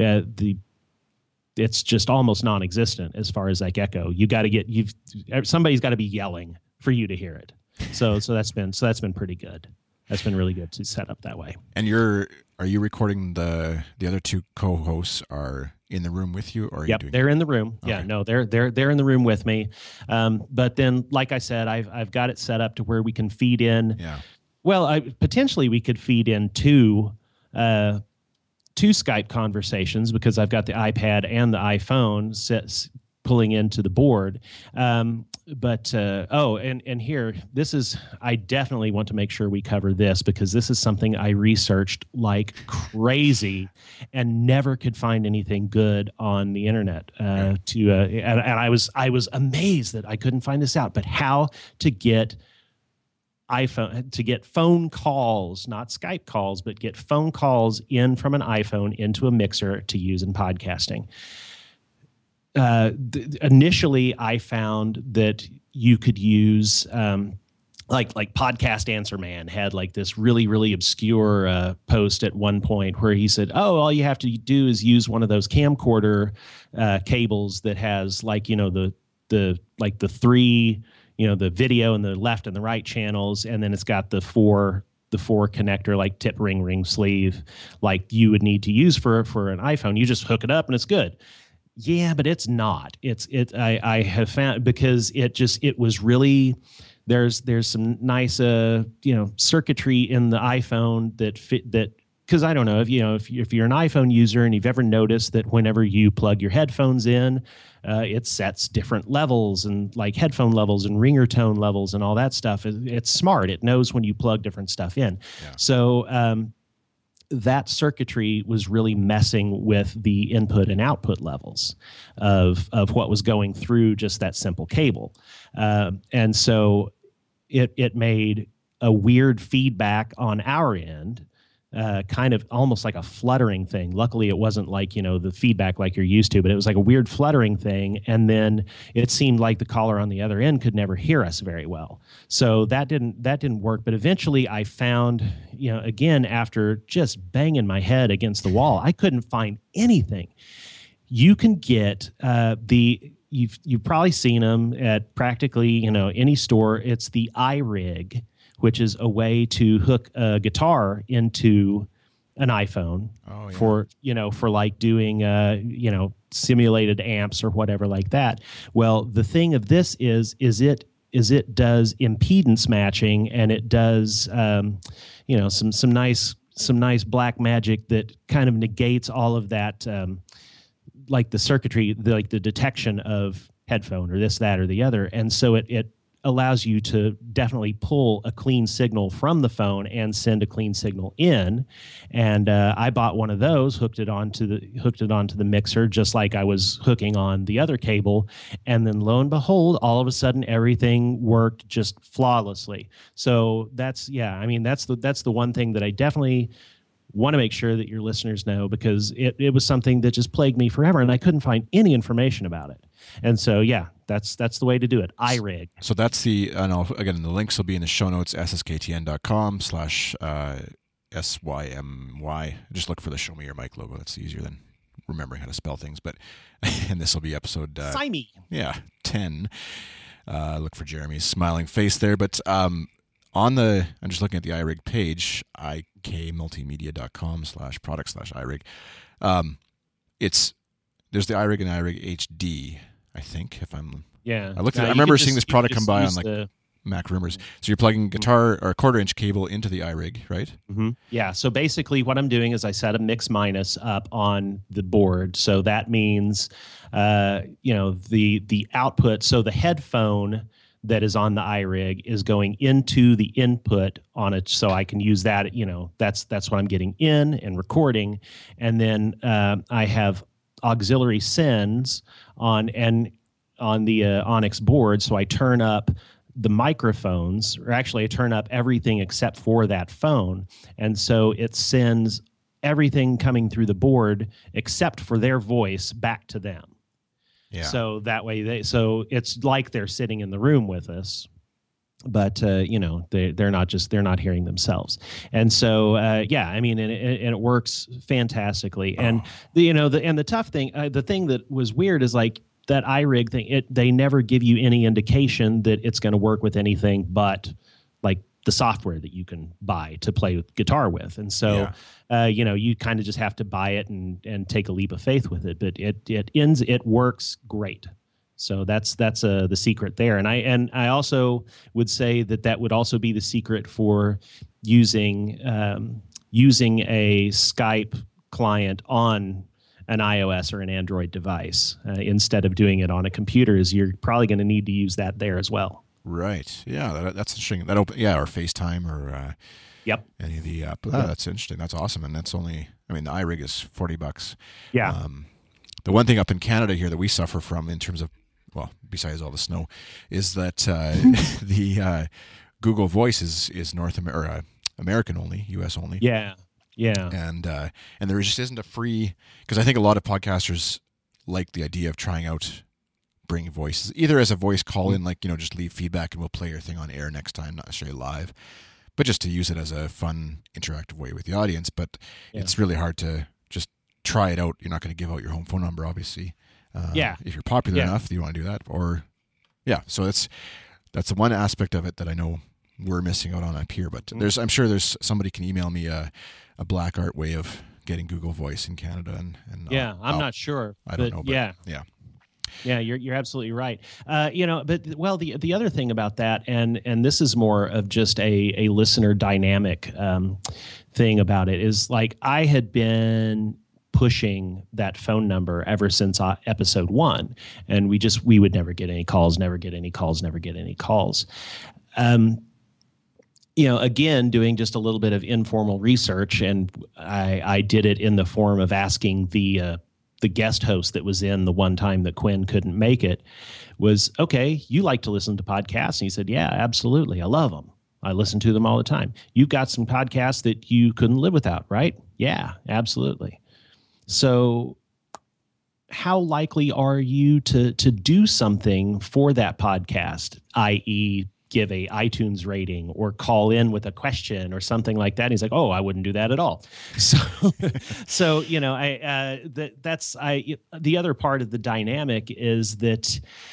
S3: it's just almost non-existent as far as like echo. Somebody's got to be yelling for you to hear it. So that's been pretty good. That's been really good to set up that way.
S2: And are you recording the other 2 co-hosts are in the room with you, or are you doing?
S3: They're in the room. Okay. Yeah, no, they're in the room with me. But then, like I said, I've got it set up to where we can feed in. Yeah. Well, potentially we could feed in two Skype conversations, because I've got the iPad and the iPhone pulling into the board. And here, I definitely want to make sure we cover this, because this is something I researched like crazy and never could find anything good on the internet. And I was amazed that I couldn't find this out. But how to get phone calls, not Skype calls, but get phone calls in from an iPhone into a mixer to use in podcasting. Initially, I found that you could use like Podcast Answer Man had like this really, really obscure post at one point where he said, "Oh, all you have to do is use one of those camcorder cables that has like the 3." The video and the left and the right channels, and then it's got the four connector, like tip ring sleeve, like you would need to use for an iPhone. You just hook it up and it's good. Yeah, but it's not. I have found, because it was really, there's some nice circuitry in the iPhone that. Because I don't know if you're an iPhone user and you've ever noticed that whenever you plug your headphones in, it sets different levels, and like headphone levels and ringer tone levels and all that stuff. It's smart. It knows when you plug different stuff in. Yeah. So that circuitry was really messing with the input and output levels of what was going through just that simple cable, and so it made a weird feedback on our end. Kind of almost like a fluttering thing. Luckily, it wasn't like, the feedback like you're used to, but it was like a weird fluttering thing. And then it seemed like the caller on the other end could never hear us very well. So that didn't work. But eventually I found, again, after just banging my head against the wall, I couldn't find anything. You can get you've probably seen them at practically, any store. It's the iRig, which is a way to hook a guitar into an iPhone for like doing simulated amps or whatever like that. Well, the thing of this is it does impedance matching, and it does some nice black magic that kind of negates all of that, like the circuitry, like the detection of headphone or this, that, or the other. And so it allows you to definitely pull a clean signal from the phone and send a clean signal in. And I bought one of those, hooked it onto the mixer, just like I was hooking on the other cable. And then lo and behold, all of a sudden everything worked just flawlessly. So that's the one thing that I definitely want to make sure that your listeners know, because it was something that just plagued me forever, and I couldn't find any information about it. And so, that's the way to do it. iRig.
S2: So that's again, the links will be in the show notes, sskTN.com/SYMY. Just look for the Show Me Your Mic logo. That's easier than remembering how to spell things. But, and this will be episode 10. Look for Jeremy's smiling face there. But I'm just looking at the iRig page, ikmultimedia.com/product/iRig. There's the iRig and iRig HD, I think. I remember seeing this product come by on Mac Rumors. So you're plugging guitar or a 1/4-inch cable into the iRig, right?
S3: Mm-hmm. Yeah. So basically, what I'm doing is I set a mix minus up on the board. So that means, the output. So the headphone that is on the iRig is going into the input on it, so I can use that. That's what I'm getting in and recording, and then I have auxiliary sends on the Onyx board, so I turn up the microphones, or actually I turn up everything except for that phone, and so it sends everything coming through the board except for their voice back to them. Yeah. So that way it's like they're sitting in the room with us, but they're not hearing themselves. And so and it works fantastically. And the tough thing, the thing that was weird is like that iRig thing. They never give you any indication that it's going to work with anything but like the software that you can buy to play guitar with. And so, you kind of just have to buy it and take a leap of faith with it. But it works great. So that's the secret there. And I also would say that would also be the secret for using a Skype client on an iOS or an Android device instead of doing it on a computer. Is you're probably going to need to use that there as well.
S2: Right. Yeah, that's interesting. Or FaceTime or any of the app. That's interesting. That's awesome. And that's only, the iRig is $40.
S3: Yeah.
S2: The one thing up in Canada here that we suffer from in terms of, well, besides all the snow, is that the Google Voice is American only, US only.
S3: Yeah. Yeah.
S2: And there just isn't a free, because I think a lot of podcasters like the idea of trying out bring voices, either as a voice call in, just leave feedback and we'll play your thing on air next time, not necessarily live, but just to use it as a fun, interactive way with the audience. But it's really hard to just try it out. You're not going to give out your home phone number, obviously. If you're popular enough, do you want to do that? So that's the one aspect of it that I know we're missing out on up here. But I'm sure there's somebody can email me a black art way of getting Google Voice in Canada. And
S3: I'm not sure.
S2: I don't know. But
S3: Yeah, you're absolutely right. The other thing about that, and this is more of just a listener dynamic thing about it, is like I had been pushing that phone number ever since episode 1, and we would never get any calls. Again, doing just a little bit of informal research, and I did it in the form of asking the guest host that was in the one time that Quinn couldn't make it, was, okay, you like to listen to podcasts? And he said, yeah, absolutely. I love them. I listen to them all the time. You've got some podcasts that you couldn't live without, right? Yeah, absolutely. So how likely are you to do something for that podcast, i.e., give a iTunes rating or call in with a question or something like that? And he's like, oh, I wouldn't do that at all. So the other part of the dynamic is that,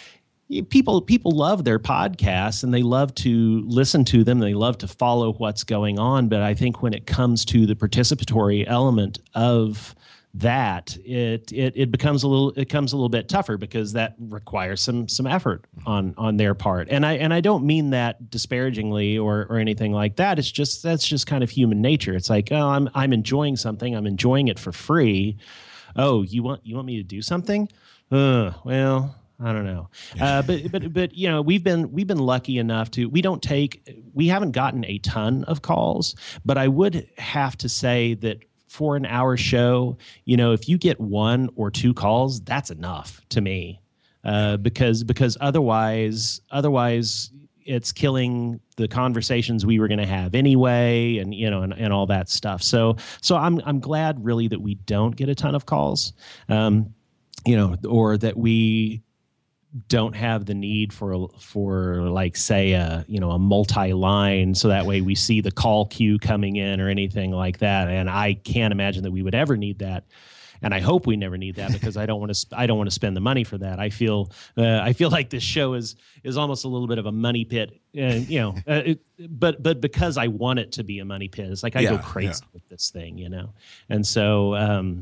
S3: people love their podcasts and they love to listen to them. They love to follow what's going on. But I think when it comes to the participatory element of that, it becomes a little bit tougher, because that requires some effort on their part. And I don't mean that disparagingly or anything like that. That's just kind of human nature. It's like, oh, I'm enjoying something. I'm enjoying it for free. Oh, you want me to do something? Well, I don't know. But you know, we've been lucky enough to, we haven't gotten a ton of calls, but I would have to say that for an hour show, you know, if you get 1 or 2 calls, that's enough to me, because otherwise it's killing the conversations we were going to have anyway, and you know, and all that stuff. So I'm glad really that we don't get a ton of calls, you know, or that we don't have the need for like, say, a multi-line, so that way we see the call queue coming in or anything like that. And I can't imagine that we would ever need that. And I hope we never need that, because I don't want to spend the money for that. I feel like this show is almost a little bit of a money pit, you know. But because I want it to be a money pit, it's like I go crazy with this thing, you know. And so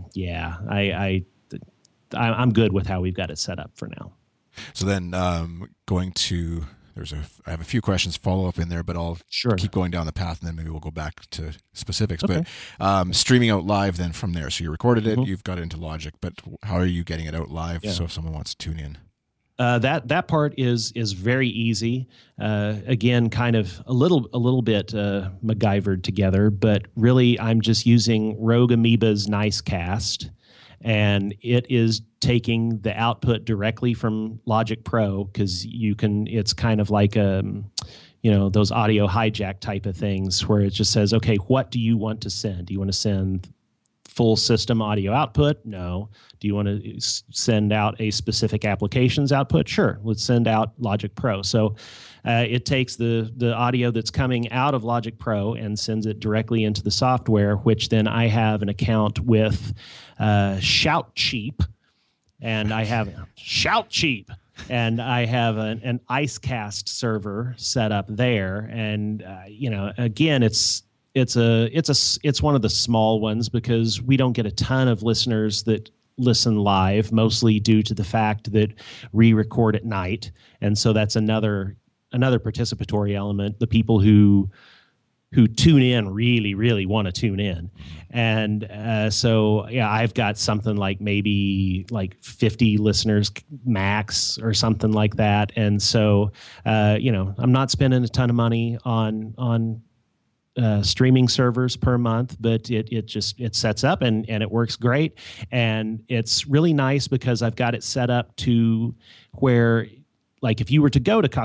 S3: I'm good with how we've got it set up for now.
S2: So then, going to I have a few questions follow up in there, but I'll keep going down the path, and then maybe we'll go back to specifics. Okay. But streaming out live then from there. So you recorded it, you've got it into Logic, but how are you getting it out live? Yeah. So if someone wants to tune in.
S3: That part is very easy. Again, kind of a little bit MacGyvered together, but really I'm just using Rogue Amoeba's Nicecast. And it is taking the output directly from Logic Pro, because it's kind of like those audio hijack type of things, where it just says, okay, what do you want to send? Do you want to send full system audio output? No. Do you want to send out a specific applications output? Sure. Let's send out Logic Pro. So it takes the audio that's coming out of Logic Pro and sends it directly into the software, which then I have an account with Shoutcheap, and I have Shoutcheap, and I have an Icecast server set up there. And again, it's one of the small ones, because we don't get a ton of listeners that listen live, mostly due to the fact that we record at night. And so that's another participatory element. The people who tune in really, really want to tune in. And so I've got something like maybe like 50 listeners max or something like that. And so, I'm not spending a ton of money on streaming servers per month, but it sets up and it works great. And it's really nice because I've got it set up to where, like, if you were to go to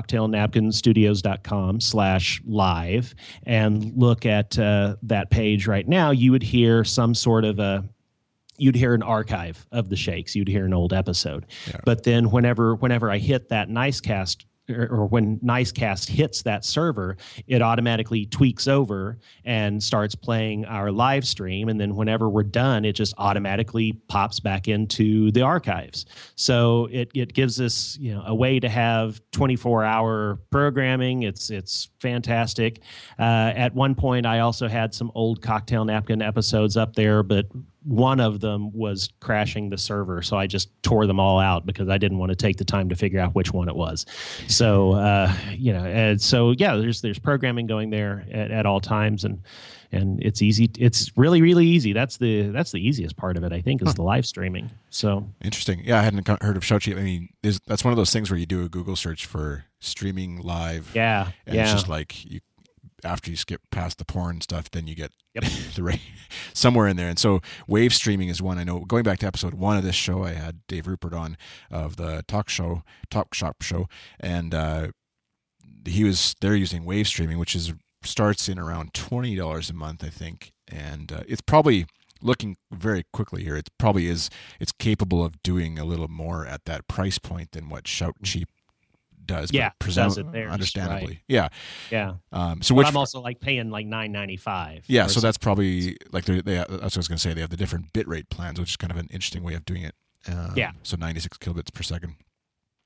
S3: cocktailnapkinstudios.com/live and look at that page right now, you would hear some sort of you'd hear an archive of the Shakes. You'd hear an old episode. Yeah. But then whenever I hit that Nicecast, or when Nicecast hits that server, it automatically tweaks over and starts playing our live stream. And then whenever we're done, it just automatically pops back into the archives. So it gives us, a way to have 24-hour programming. It's fantastic. At one point, I also had some old Cocktail Napkin episodes up there, but one of them was crashing the server, so I just tore them all out because I didn't want to take the time to figure out which one it was. So there's programming going there at all times, and it's easy. It's really, really easy. That's the easiest part of it, I think, is the live streaming. So
S2: interesting. Yeah, I hadn't heard of Shoutcheap. I mean, that's one of those things where you do a Google search for streaming live.
S3: Yeah,
S2: and it's just like after you skip past the porn stuff, then you get somewhere in there. And so wave streaming is one I know. Going back to episode 1 of this show, I had Dave Rupert on of the Talk Shop show, and they're using wave streaming, which starts in around $20 a month, I think, and it's probably, looking very quickly here, it's capable of doing a little more at that price point than what Shoutcheap does.
S3: Does it there,
S2: understandably.
S3: Right.
S2: Yeah.
S3: So I'm also like paying like $9.95.
S2: Yeah, so that's probably like that's what I was going to say. They have the different bitrate plans, which is kind of an interesting way of doing it. So 96 kilobits per second.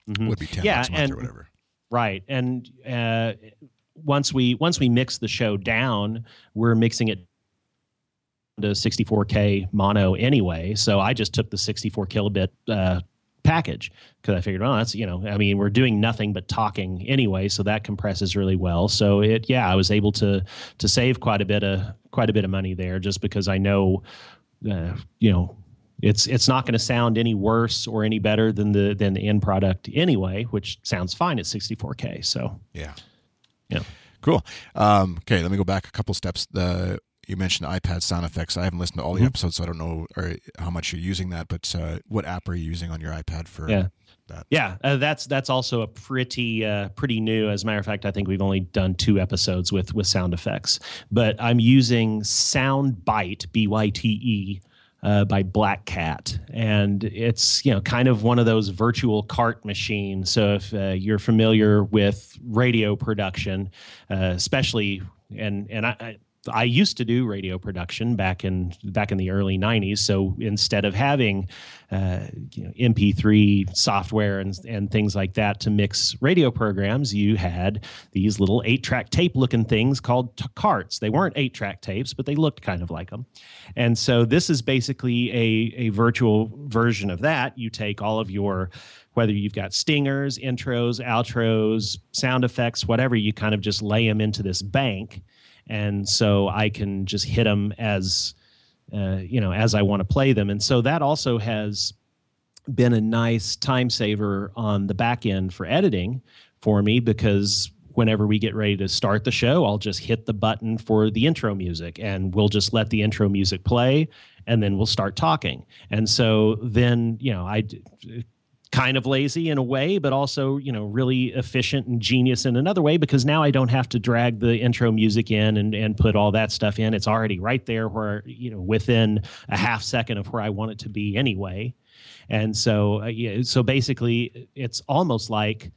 S2: would be $10 a month or whatever.
S3: Right. And once we mix the show down, we're mixing it to 64K mono anyway. So I just took the 64 kilobit package because I figured, that's, we're doing nothing but talking anyway, so that compresses really well. So I was able to save quite a bit of money there, just because I know, it's not going to sound any worse or any better than the end product anyway, which sounds fine at 64K. So
S2: yeah, cool. Okay, let me go back a couple steps. You mentioned iPad sound effects. I haven't listened to all the episodes, so I don't know how much you're using that. But what app are you using on your iPad for that?
S3: Yeah, that's also a pretty new. As a matter of fact, I think we've only done 2 episodes with sound effects. But I'm using Soundbite, BYTE, by Black Cat, and it's kind of one of those virtual cart machines. So if you're familiar with radio production, especially and I used to do radio production back in the early 90s. So instead of having MP3 software and things like that to mix radio programs, you had these little 8-track tape looking things called carts. They weren't 8-track tapes, but they looked kind of like them. And so this is basically a virtual version of that. You take all of your, whether you've got stingers, intros, outros, sound effects, whatever, you kind of just lay them into this bank. And so I can just hit them as I want to play them. And so that also has been a nice time saver on the back end for editing for me, because whenever we get ready to start the show, I'll just hit the button for the intro music, and we'll just let the intro music play, and then we'll start talking. And so then, I kind of lazy in a way, but also, really efficient and genius in another way, because now I don't have to drag the intro music in and put all that stuff in. It's already right there where, within a half second of where I want it to be anyway. And so, so basically it's almost like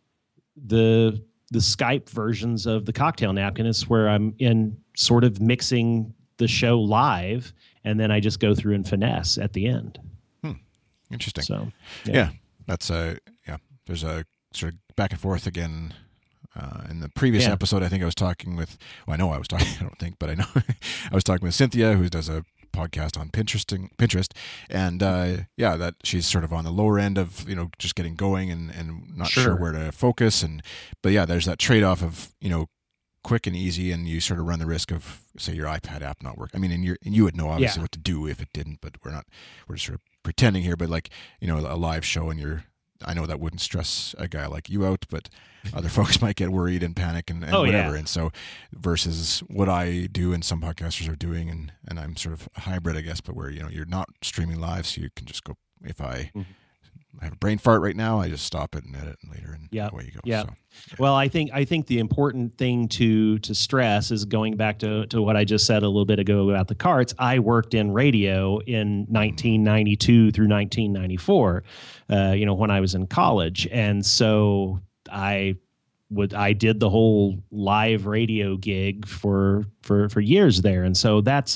S3: the Skype versions of the Cocktail Napkin is where I'm in sort of mixing the show live, and then I just go through and finesse at the end.
S2: Interesting.
S3: So,
S2: yeah. That's there's a sort of back and forth again. In the previous episode, I think I was talking with, I know I was talking, I don't think, but I know I was talking with Cynthia, who does a podcast on Pinterest, and that she's sort of on the lower end of, just getting going and not sure where to focus. But there's that trade-off of, quick and easy, and you sort of run the risk of, say, your iPad app not working. I mean, and you would know obviously what to do if it didn't, but we're just sort of pretending here. But like, a live show, and I know that wouldn't stress a guy like you out, but other folks might get worried and panic and whatever. And so versus what I do and some podcasters are doing, and I'm sort of a hybrid, I guess, but where, you're not streaming live, so you can just go, if I have a brain fart right now, I just stop it and edit later, and away you go.
S3: Yeah.
S2: So,
S3: Well, I think the important thing to stress is going back to what I just said a little bit ago about the carts. I worked in radio in 1992 through 1994, when I was in college, and so I did the whole live radio gig for years there, and so that's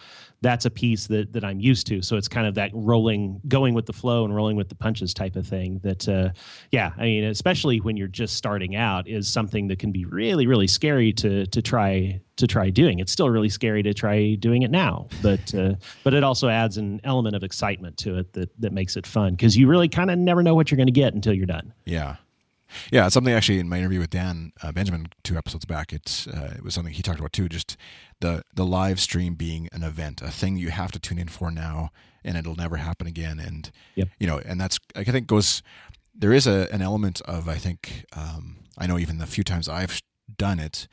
S3: a piece that I'm used to. So it's kind of that going with the flow and rolling with the punches type of thing that, especially when you're just starting out, is something that can be really, really scary to try doing. It's still really scary to try doing it now, but it also adds an element of excitement to it that makes it fun, because you really kind of never know what you're going to get until you're done.
S2: Yeah. Yeah, it's something actually in my interview with Dan Benjamin 2 episodes back, it was something he talked about too, just the live stream being an event, a thing you have to tune in for now, and it'll never happen again. And, and that's, I think there is an element of, I think, I know even the few times I've done it,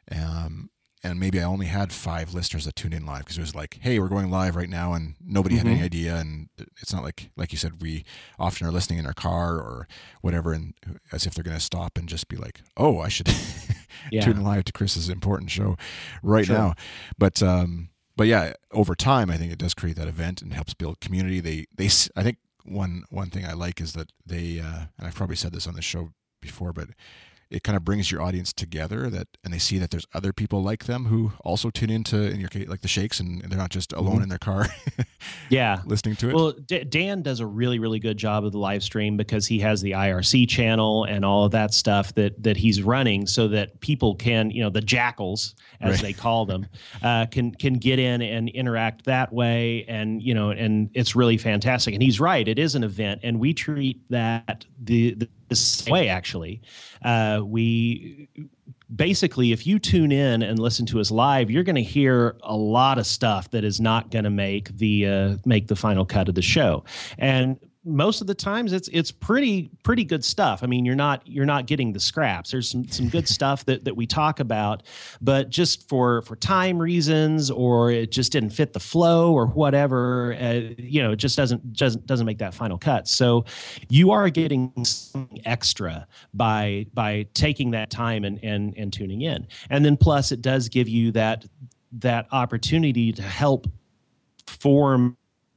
S2: and maybe I only had 5 listeners that tuned in live, because it was like, hey, we're going live right now, and nobody had any idea. And it's not like you said, we often are listening in our car or whatever, and as if they're going to stop and just be like, oh, I should tune in live to Chris's important show right now. But yeah, over time, I think it does create that event and helps build community. I think one thing I like is that they, and I've probably said this on the show before, but it kind of brings your audience together, and they see that there's other people like them who also tune into, in your case, like the Shakes, and they're not just alone in their car listening to it.
S3: Well, Dan does a really, really good job of the live stream because he has the IRC channel and all of that stuff that he's running so that people can, the jackals, as they call them, can get in and interact that way. And, and it's really fantastic. And he's right. It is an event, and we treat that the same way, actually. We basically, if you tune in and listen to us live, you're going to hear a lot of stuff that is not going to make the final cut of the show. And most of the times it's pretty good stuff. I mean, you're not getting the scraps. There's some good stuff that we talk about, but just for time reasons, or it just didn't fit the flow or whatever, it just doesn't make that final cut. So you are getting something extra by taking that time and tuning in. And then plus it does give you that opportunity to help form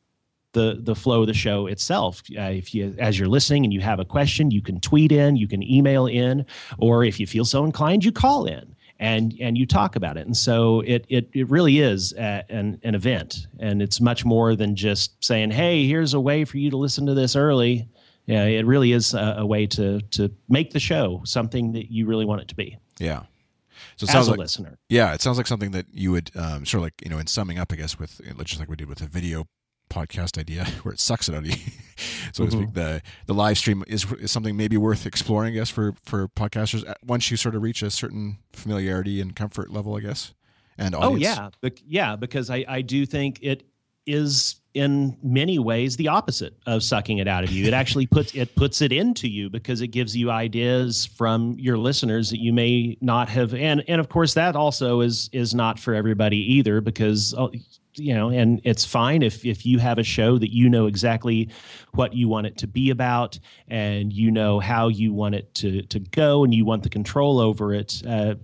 S3: the flow of the show itself. As you're listening and you have a question, you can tweet in, you can email in, or if you feel so inclined, you call in and you talk about it. And so it really is an event, and it's much more than just saying, hey, here's a way for you to listen to this early. Yeah, it really is a way to make the show something that you really want it to be.
S2: Yeah. So
S3: it sounds like a listener.
S2: Yeah, it sounds like something that you would sort of like, in summing up, I guess, with just like we did with a video podcast idea where it sucks it out of you, so to speak. The live stream is something maybe worth exploring, I guess, for podcasters once you sort of reach a certain familiarity and comfort level, I guess, and audience.
S3: Because I do think it is in many ways the opposite of sucking it out of you. It actually puts it into you, because it gives you ideas from your listeners that you may not have, and of course that also is not for everybody either, because and it's fine if you have a show that you know exactly what you want it to be about, and you know how you want it to go, and you want the control over it.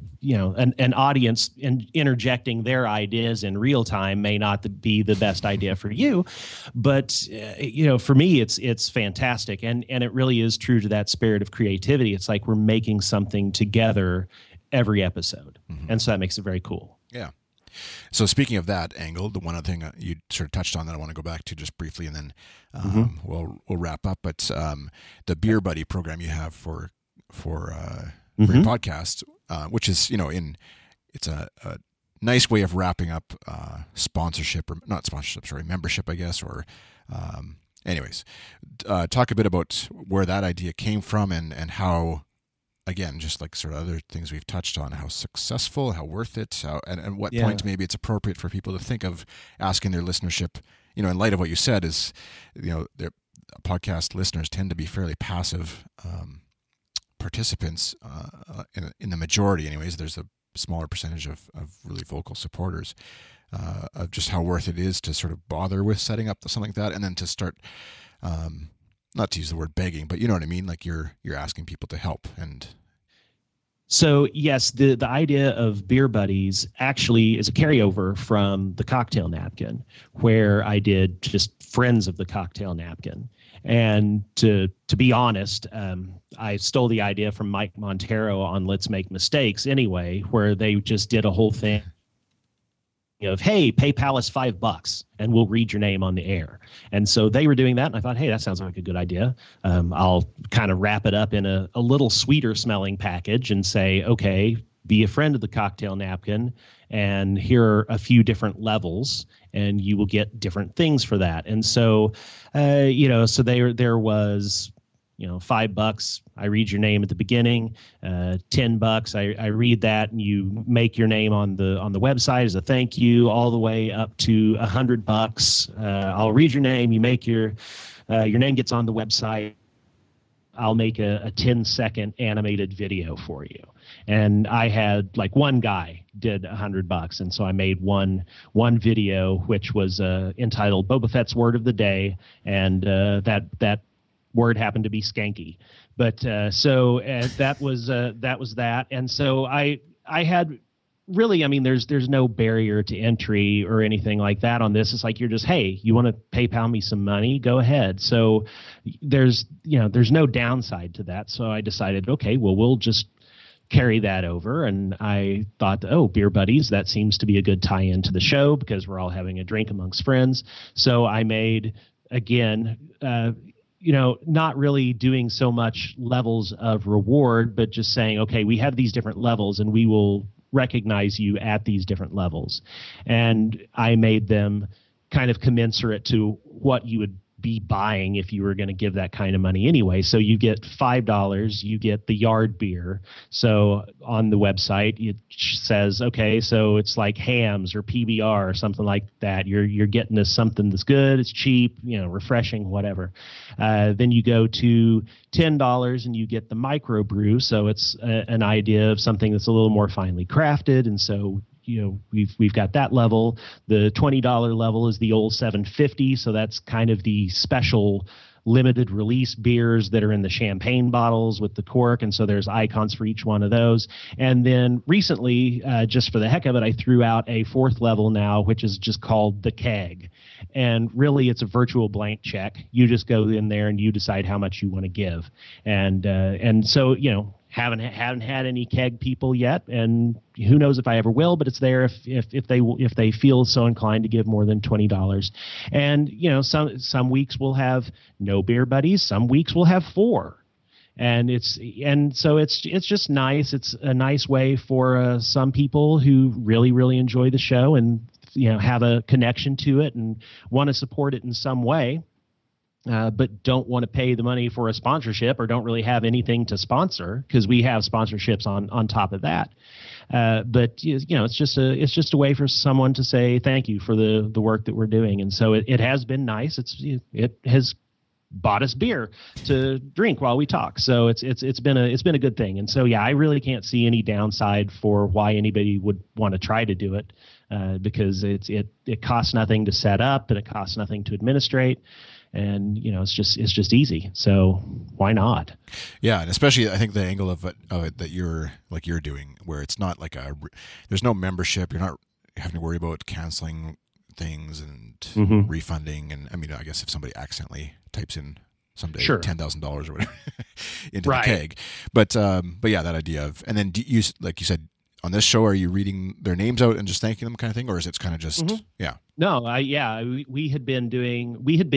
S3: An audience interjecting their ideas in real time may not be the best idea for you, but for me, it's fantastic, and it really is true to that spirit of creativity. It's like we're making something together every episode, and so that makes it very cool.
S2: Yeah. So speaking of that angle, the one other thing you sort of touched on that I want to go back to just briefly, and then we'll wrap up. But the Beer Buddy program you have for your podcast, which is it's a nice way of wrapping up membership, I guess. Or anyways, talk a bit about where that idea came from and how. Again, just like sort of other things we've touched on, how successful, how worth it, and what point maybe it's appropriate for people to think of asking their listenership, in light of what you said is, their podcast listeners tend to be fairly passive participants in the majority anyways. There's a smaller percentage of really vocal supporters of just how worth it is to sort of bother with setting up something like that, and then to start not to use the word begging, but you know what I mean? Like you're asking people to help. And
S3: so, yes, the idea of Beer Buddies actually is a carryover from the Cocktail Napkin, where I did just Friends of the Cocktail Napkin. And to be honest, I stole the idea from Mike Montero on Let's Make Mistakes anyway, where they just did a whole thing of, hey, PayPal us $5 and we'll read your name on the air. And so they were doing that, and I thought, hey, that sounds like a good idea. I'll kind of wrap it up in a little sweeter smelling package and say, okay, be a friend of the Cocktail Napkin, and here are a few different levels, and you will get different things for that. And so, so there was, $5, I read your name at the beginning. $10, I read that, and you make your name on the website as a thank you, all the way up to $100. I'll read your name. You make your name gets on the website. I'll make a 10-second animated video for you. And I had one guy did $100, and so I made one video which was entitled Boba Fett's Word of the Day, and that word happened to be skanky. But that was that. And so I had really, there's no barrier to entry or anything like that on this. It's like, you're just, hey, you want to PayPal me some money? Go ahead. So there's no downside to that. So I decided, okay, well, we'll just carry that over. And I thought, oh, Beer Buddies, that seems to be a good tie-in to the show because we're all having a drink amongst friends. So I made, again, not really doing so much levels of reward, but just saying, okay, we have these different levels and we will recognize you at these different levels. And I made them kind of commensurate to what you would be buying if you were going to give that kind of money anyway. So you get $5, you get the yard beer. So on the website, it says, okay, so it's like Hams or PBR or something like that. You're getting this something that's good, it's cheap, refreshing, whatever. Then you go to $10 and you get the microbrew. So it's an idea of something that's a little more finely crafted. And so we've got that level. The $20 level is the old 750. So that's kind of the special limited release beers that are in the champagne bottles with the cork. And so there's icons for each one of those. And then recently, just for the heck of it, I threw out a fourth level now, which is just called the keg. And really, it's a virtual blank check. You just go in there and you decide how much you want to give. And so, haven't had any keg people yet, and who knows if I ever will. But it's there if they feel so inclined to give more than $20. And some weeks we'll have no Beer Buddies, some weeks we'll have 4. And so it's just nice. It's a nice way for some people who really, really enjoy the show and have a connection to it and want to support it in some way. But don't want to pay the money for a sponsorship or don't really have anything to sponsor, because we have sponsorships on top of that. But it's just a way for someone to say thank you for the work that we're doing. And so it has been nice. It has bought us beer to drink while we talk. So it's been a good thing. And so, yeah, I really can't see any downside for why anybody would want to try to do it, because it costs nothing to set up and it costs nothing to administrate. And it's just easy. So why not?
S2: Yeah, and especially I think the angle of it that you're doing, where it's not like there's no membership. You're not having to worry about canceling things and refunding. And I mean, I guess if somebody accidentally types in someday $10,000 or whatever into the keg, but yeah, that idea of, and then you, like you said, on this show, are you reading their names out and just thanking them kind of thing, or is it kind of just yeah?
S3: No, we had been doing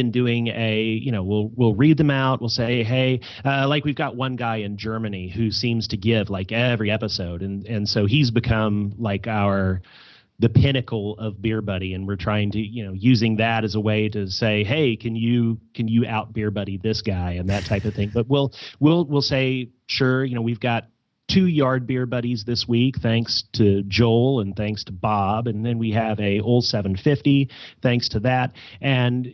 S3: a, we'll read them out. We'll say, hey, like we've got one guy in Germany who seems to give like every episode. And so he's become like the pinnacle of Beer Buddy. And we're trying to, using that as a way to say, hey, can you out Beer Buddy this guy and that type of thing. But we'll say, sure, we've got 2 yard Beer Buddies this week, thanks to Joel and thanks to Bob. And then we have a old 750, thanks to that. And,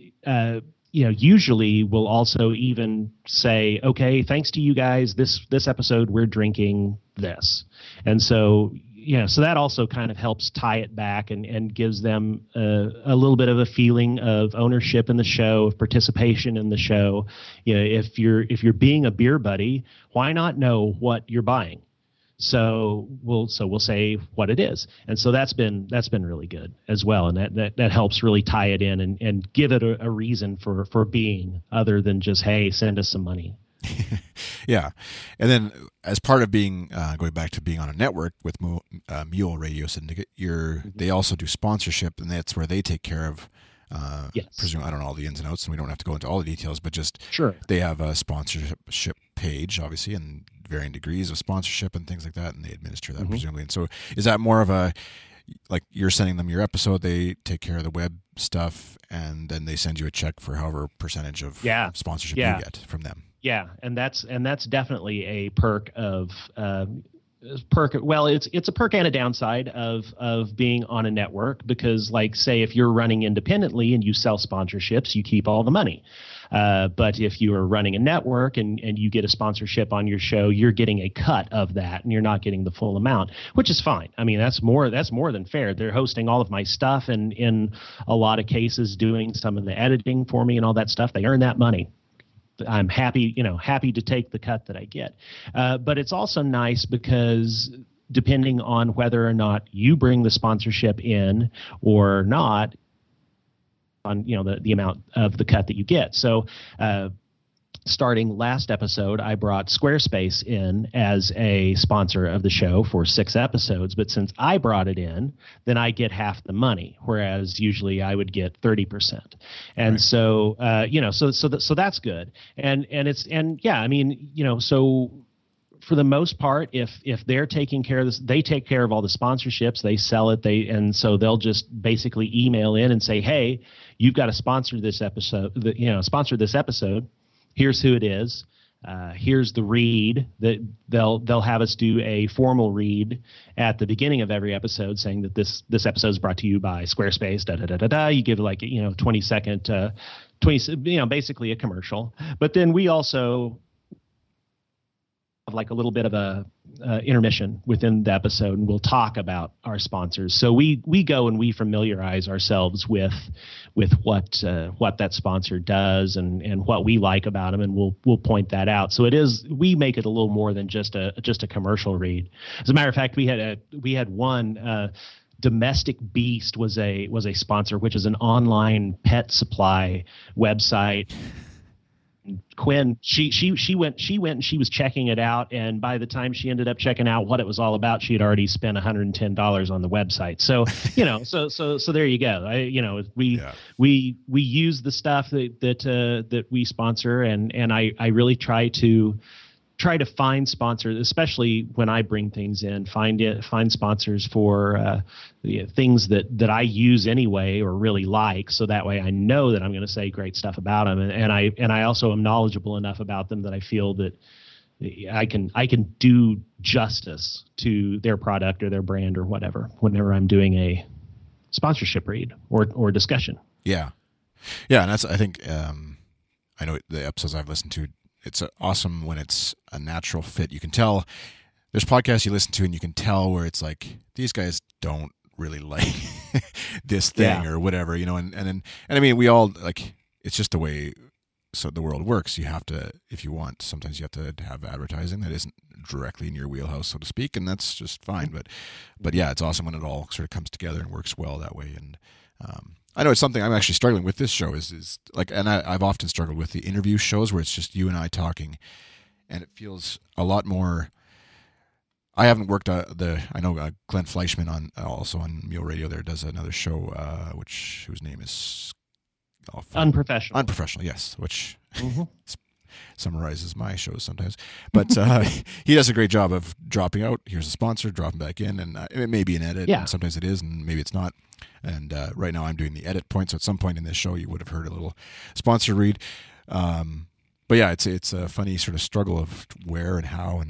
S3: usually we'll also even say, okay, thanks to you guys, this episode, we're drinking this. And so, so that also kind of helps tie it back and gives them a little bit of a feeling of ownership in the show, of participation in the show. If you're being a Beer Buddy, why not know what you're buying? So we'll say what it is. And so that's been really good as well. And that helps really tie it in and give it a reason for being, other than just, hey, send us some money.
S2: Yeah. And then as part of being, going back to being on a network with Mule Radio Syndicate, they also do sponsorship, and that's where they take care of, yes. Presume, I don't know all the ins and outs, and we don't have to go into all the details, but just they have a sponsorship page, obviously, and varying degrees of sponsorship and things like that, and they administer that presumably. And so is that more of a, like, you're sending them your episode, they take care of the web stuff, and then they send you a check for however percentage of sponsorship you get from them?
S3: Yeah, and that's definitely a perk of well, it's a perk and a downside of being on a network, because, like, say if you're running independently and you sell sponsorships, you keep all the money. But if you are running a network and you get a sponsorship on your show, you're getting a cut of that, and you're not getting the full amount, which is fine. I mean, that's more than fair. They're hosting all of my stuff, and in a lot of cases doing some of the editing for me and all that stuff. They earn that money. I'm happy to take the cut that I get. But it's also nice because depending on whether or not you bring the sponsorship in or not, on the amount of the cut that you get. So starting last episode, I brought Squarespace in as a sponsor of the show for 6 episodes. But since I brought it in, then I get half the money, whereas usually I would get 30%. And right. So, so that's good. I mean, so for the most part, if they're taking care of this, they take care of all the sponsorships, they sell it, and so they'll just basically email in and say, hey, you've got to sponsor this episode, Here's who it is. Here's the read that they'll have us do a formal read at the beginning of every episode saying that this episode is brought to you by Squarespace. You give 20-second, basically a commercial. But then we also have like a little bit of a intermission within the episode, and we'll talk about our sponsors. So we go and we familiarize ourselves with what that sponsor does and what we like about them, and we'll point that out. So we make it a little more than just a commercial read. As a matter of fact, we had one. Domestic Beast was a sponsor, which is an online pet supply website. Quinn, she went and she was checking it out, and by the time she ended up checking out what it was all about, she had already spent $110 on the website. So so there you go. We use the stuff that we sponsor, and I really try to find sponsors, especially when I bring things in, find sponsors for things that I use anyway or really like, so that way I know that I'm going to say great stuff about them, and I also am knowledgeable enough about them that I feel that I can do justice to their product or their brand or whatever whenever I'm doing a sponsorship read or discussion.
S2: Yeah, and that's, I think, I know the episodes I've listened to, it's awesome when it's a natural fit. You can tell there's podcasts you listen to and you can tell where it's like, these guys don't really like this thing or whatever, and I mean, we all, like, it's just the way the world works. You have to, if you want, sometimes you have to have advertising that isn't directly in your wheelhouse, so to speak, and that's just fine. But yeah, it's awesome when it all sort of comes together and works well that way. And I know it's something I'm actually struggling with this show is like, and I've often struggled with the interview shows where it's just you and I talking, and it feels a lot more. I haven't worked I know Glenn Fleischman also on Mule Radio there does another show whose name is Unprofessional, yes, which summarizes my shows sometimes. But he does a great job of dropping out. Here's a sponsor, dropping back in, and it may be an edit. Yeah. And sometimes it is, and maybe it's not. And right now I'm doing the edit point, so at some point in this show you would have heard a little sponsor read. But yeah, it's a funny sort of struggle of where and how,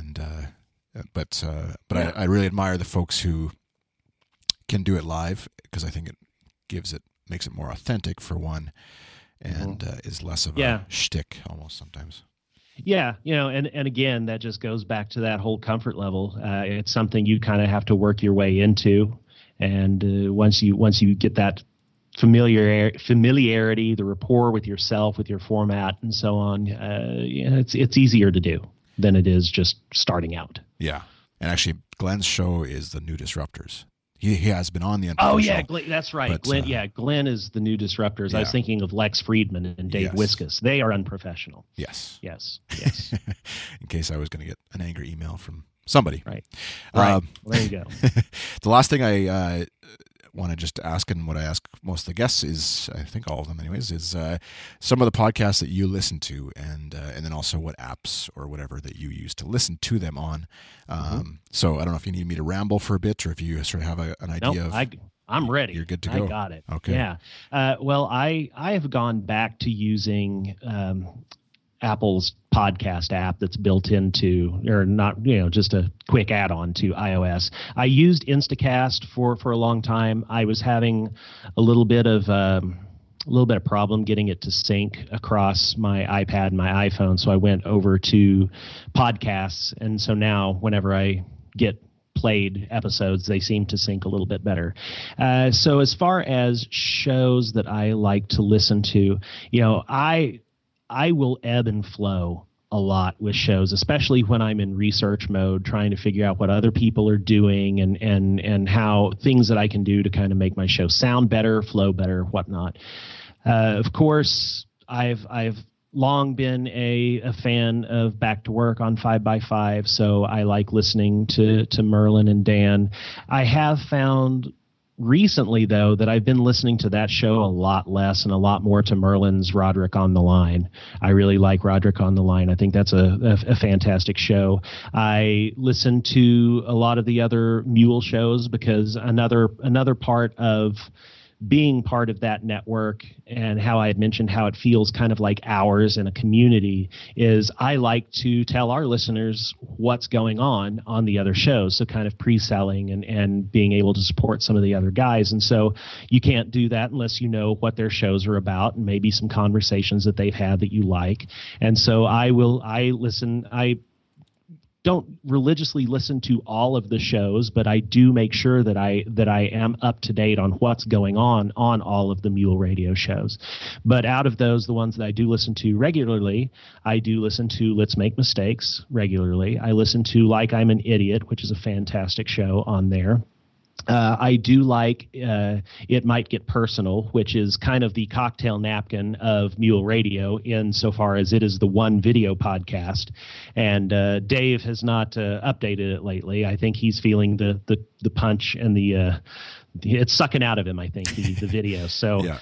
S2: but I really admire the folks who can do it live, because I think it makes it more authentic for one, and is less of a shtick almost sometimes.
S3: Yeah, and again, that just goes back to that whole comfort level. It's something you kind of have to work your way into, and once you get that familiarity, the rapport with yourself, with your format, and so on, it's easier to do than it is just starting out.
S2: Yeah, and actually, Glenn's show is the New Disruptors. He has been on the Unprofessional.
S3: Oh yeah, that's right. But, Glenn is the New Disruptors. Yeah. I was thinking of Lex Friedman and Dave Wiskus. They are Unprofessional.
S2: Yes.
S3: In
S2: case I was going to get an angry email from somebody.
S3: Right. Well, there you go.
S2: The last thing I want to just ask, and what I ask most of the guests is, I think all of them anyways, is some of the podcasts that you listen to, and then also what apps or whatever that you use to listen to them on. So I don't know if you need me to ramble for a bit, or if you sort of have an idea.
S3: Nope, I'm ready.
S2: You're good to go.
S3: I got it.
S2: Okay.
S3: Yeah. Well, I have gone back to using Apple's podcast app that's built into, or not, just a quick add-on to iOS. I used Instacast for a long time. I was having a little bit of problem getting it to sync across my iPad and my iPhone, so I went over to podcasts, and so now whenever I get played episodes, they seem to sync a little bit better. So as far as shows that I like to listen to, I will ebb and flow a lot with shows, especially when I'm in research mode, trying to figure out what other people are doing and how things that I can do to kind of make my show sound better, flow better, whatnot. Of course, I've long been a fan of Back to Work on 5x5, so I like listening to Merlin and Dan. I have found recently, though, that I've been listening to that show a lot less and a lot more to Merlin's Roderick on the Line. I really like Roderick on the Line. I think that's a fantastic show. I listen to a lot of the other Mule shows because another part of being part of that network, and how I had mentioned how it feels kind of like ours in a community, is I like to tell our listeners what's going on the other shows. So kind of pre-selling and being able to support some of the other guys. And so you can't do that unless you know what their shows are about and maybe some conversations that they've had that you like. And so I don't religiously listen to all of the shows, but I do make sure that I am up to date on what's going on all of the Mule Radio shows. But out of those, the ones that I do listen to regularly, I do listen to Let's Make Mistakes regularly. I listen to Like I'm an Idiot, which is a fantastic show on there. I do like It Might Get Personal, which is kind of the cocktail napkin of Mule Radio insofar as it is the one video podcast. And Dave has not updated it lately. I think he's feeling the punch and it's sucking out of him, I think, the video. So, yeah.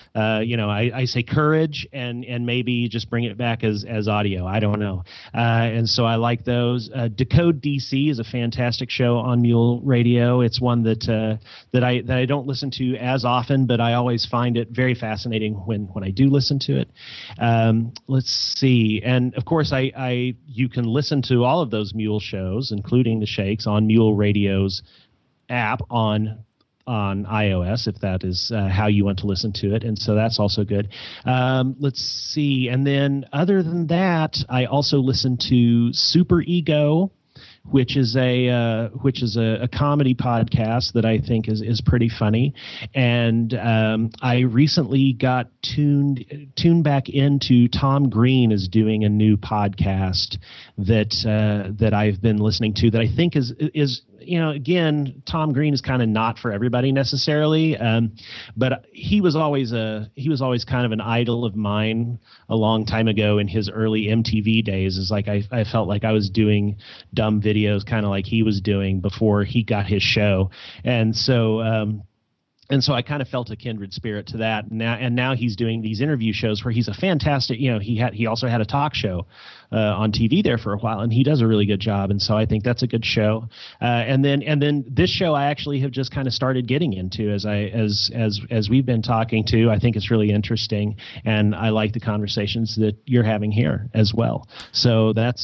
S3: I say courage and maybe just bring it back as audio. I don't know. And so I like those. Decode DC is a fantastic show on Mule Radio. It's one that I don't listen to as often, but I always find it very fascinating when I do listen to it. Let's see. And of course, you can listen to all of those Mule shows, including the Shakes, on Mule Radio's app on iOS, if that is how you want to listen to it. And so that's also good. Let's see. And then other than that, I also listen to Super Ego, which is a comedy podcast that I think is pretty funny. And I recently got tuned back into Tom Green is doing a new podcast that I've been listening to that I think is again, Tom Green is kind of not for everybody necessarily, but he was always kind of an idol of mine a long time ago in his early MTV days. Is like I felt like I was doing dumb videos kind of like he was doing before he got his show, and so I kind of felt a kindred spirit to that. Now he's doing these interview shows where he's a fantastic, he also had a talk show on TV there for a while, and he does a really good job. And so I think that's a good show. And then this show I actually have just kind of started getting into as we've been talking to. I think it's really interesting, and I like the conversations that you're having here as well. So that's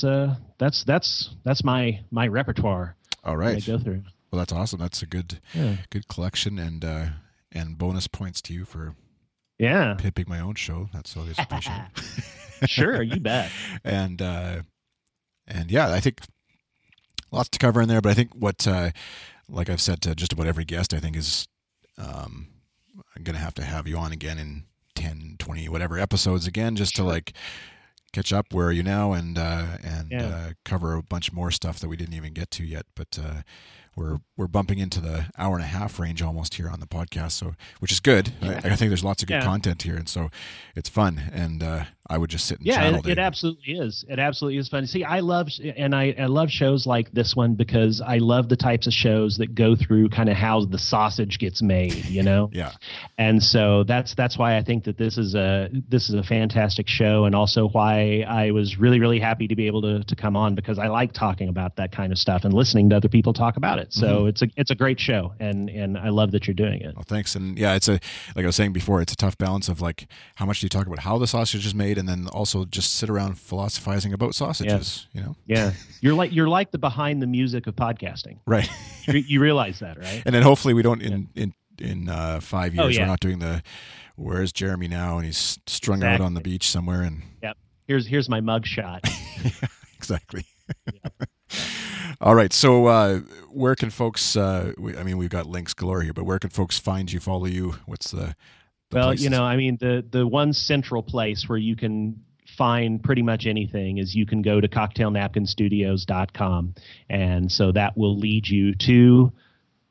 S3: my repertoire.
S2: All right.
S3: I go through.
S2: Well, that's awesome. That's a good collection, and bonus points to you for pimping my own show. That's always appreciated.
S3: Sure, you bet.
S2: And yeah, I think lots to cover in there. But I think what, like I've said to just about every guest, I think is I'm going to have you on again in 10, 20, whatever episodes again, just to like catch up. Where are you now? And cover a bunch more stuff that we didn't even get to yet. But we're bumping into the hour and a half range almost here on the podcast, so which is good. I think there's lots of good content here, and so it's fun. And I would just sit and chat all day.
S3: It absolutely is. It absolutely is fun. See, I love shows like this one because I love the types of shows that go through kind of how the sausage gets made,
S2: Yeah.
S3: And so that's why I think that this is a fantastic show, and also why I was really, really happy to be able to come on, because I like talking about that kind of stuff and listening to other people talk about it. So it's a great show, and I love that you're doing it.
S2: Well, thanks. And yeah, like I was saying before, it's a tough balance of like how much do you talk about how the sausage is made, and then also just sit around philosophizing about sausages.
S3: Yeah, you're like the behind the music of podcasting,
S2: right?
S3: You realize that, right?
S2: And then hopefully we don't in 5 years we're not doing the where's Jeremy now, and he's strung out on the beach somewhere, and
S3: here's my mug shot.
S2: Yeah, exactly. Yep. All right. So where can folks, we've got links galore here, but where can folks find you, follow you? What's the places?
S3: The one central place where you can find pretty much anything is you can go to cocktailnapkinstudios.com. And so that will lead you to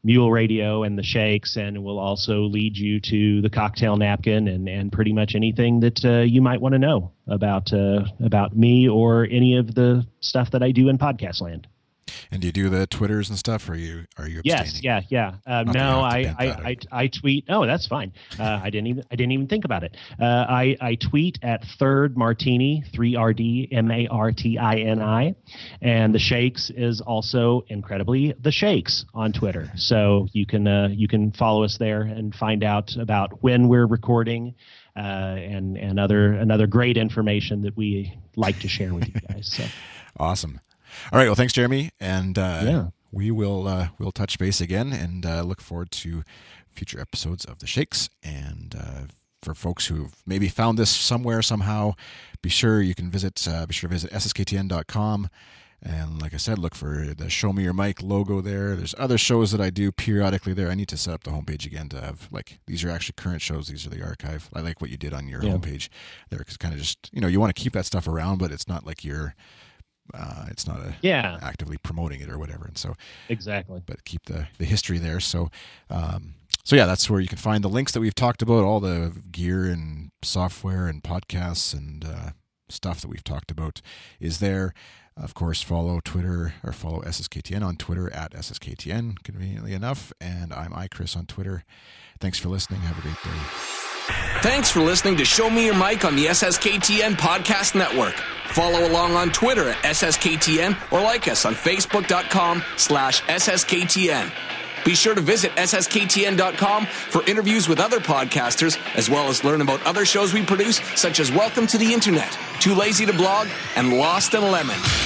S3: Mule Radio and the Shakes, and we'll also lead you to the Cocktail Napkin and pretty much anything that you might want to know about me or any of the stuff that I do in podcast land.
S2: And do you do the Twitters and stuff? Or are you abstaining?
S3: Yes, yeah. No, I tweet. Oh, that's fine. I didn't even think about it. I tweet at Third Martini, 3RD MARTINI, and the Shakes is also incredibly the Shakes on Twitter. So you can follow us there and find out about when we're recording. And other great information that we like to share with you guys. So.
S2: Awesome. All right. Well, thanks, Jeremy. And we will we'll touch base again and look forward to future episodes of The Shakes. And for folks who've maybe found this somewhere, somehow, be sure to visit sskTN.com. And like I said, look for the Show Me Your Mic logo there. There's other shows that I do periodically there. I need to set up the homepage again to have, like, these are actually current shows. These are the archive. I like what you did on your homepage there, because kind of just, you want to keep that stuff around, but it's not like you're, it's not actively promoting it or whatever. And so
S3: exactly,
S2: but keep the history there. So, that's where you can find the links that we've talked about, all the gear and software and podcasts and stuff that we've talked about is there. Of course, follow SSKTN on Twitter at SSKTN, conveniently enough. And I'm iChris on Twitter. Thanks for listening. Have a great day.
S1: Thanks for listening to Show Me Your Mic on the SSKTN Podcast Network. Follow along on Twitter at SSKTN or like us on Facebook.com/SSKTN. Be sure to visit SSKTN.com for interviews with other podcasters, as well as learn about other shows we produce, such as Welcome to the Internet, Too Lazy to Blog, and Lost and Lemon.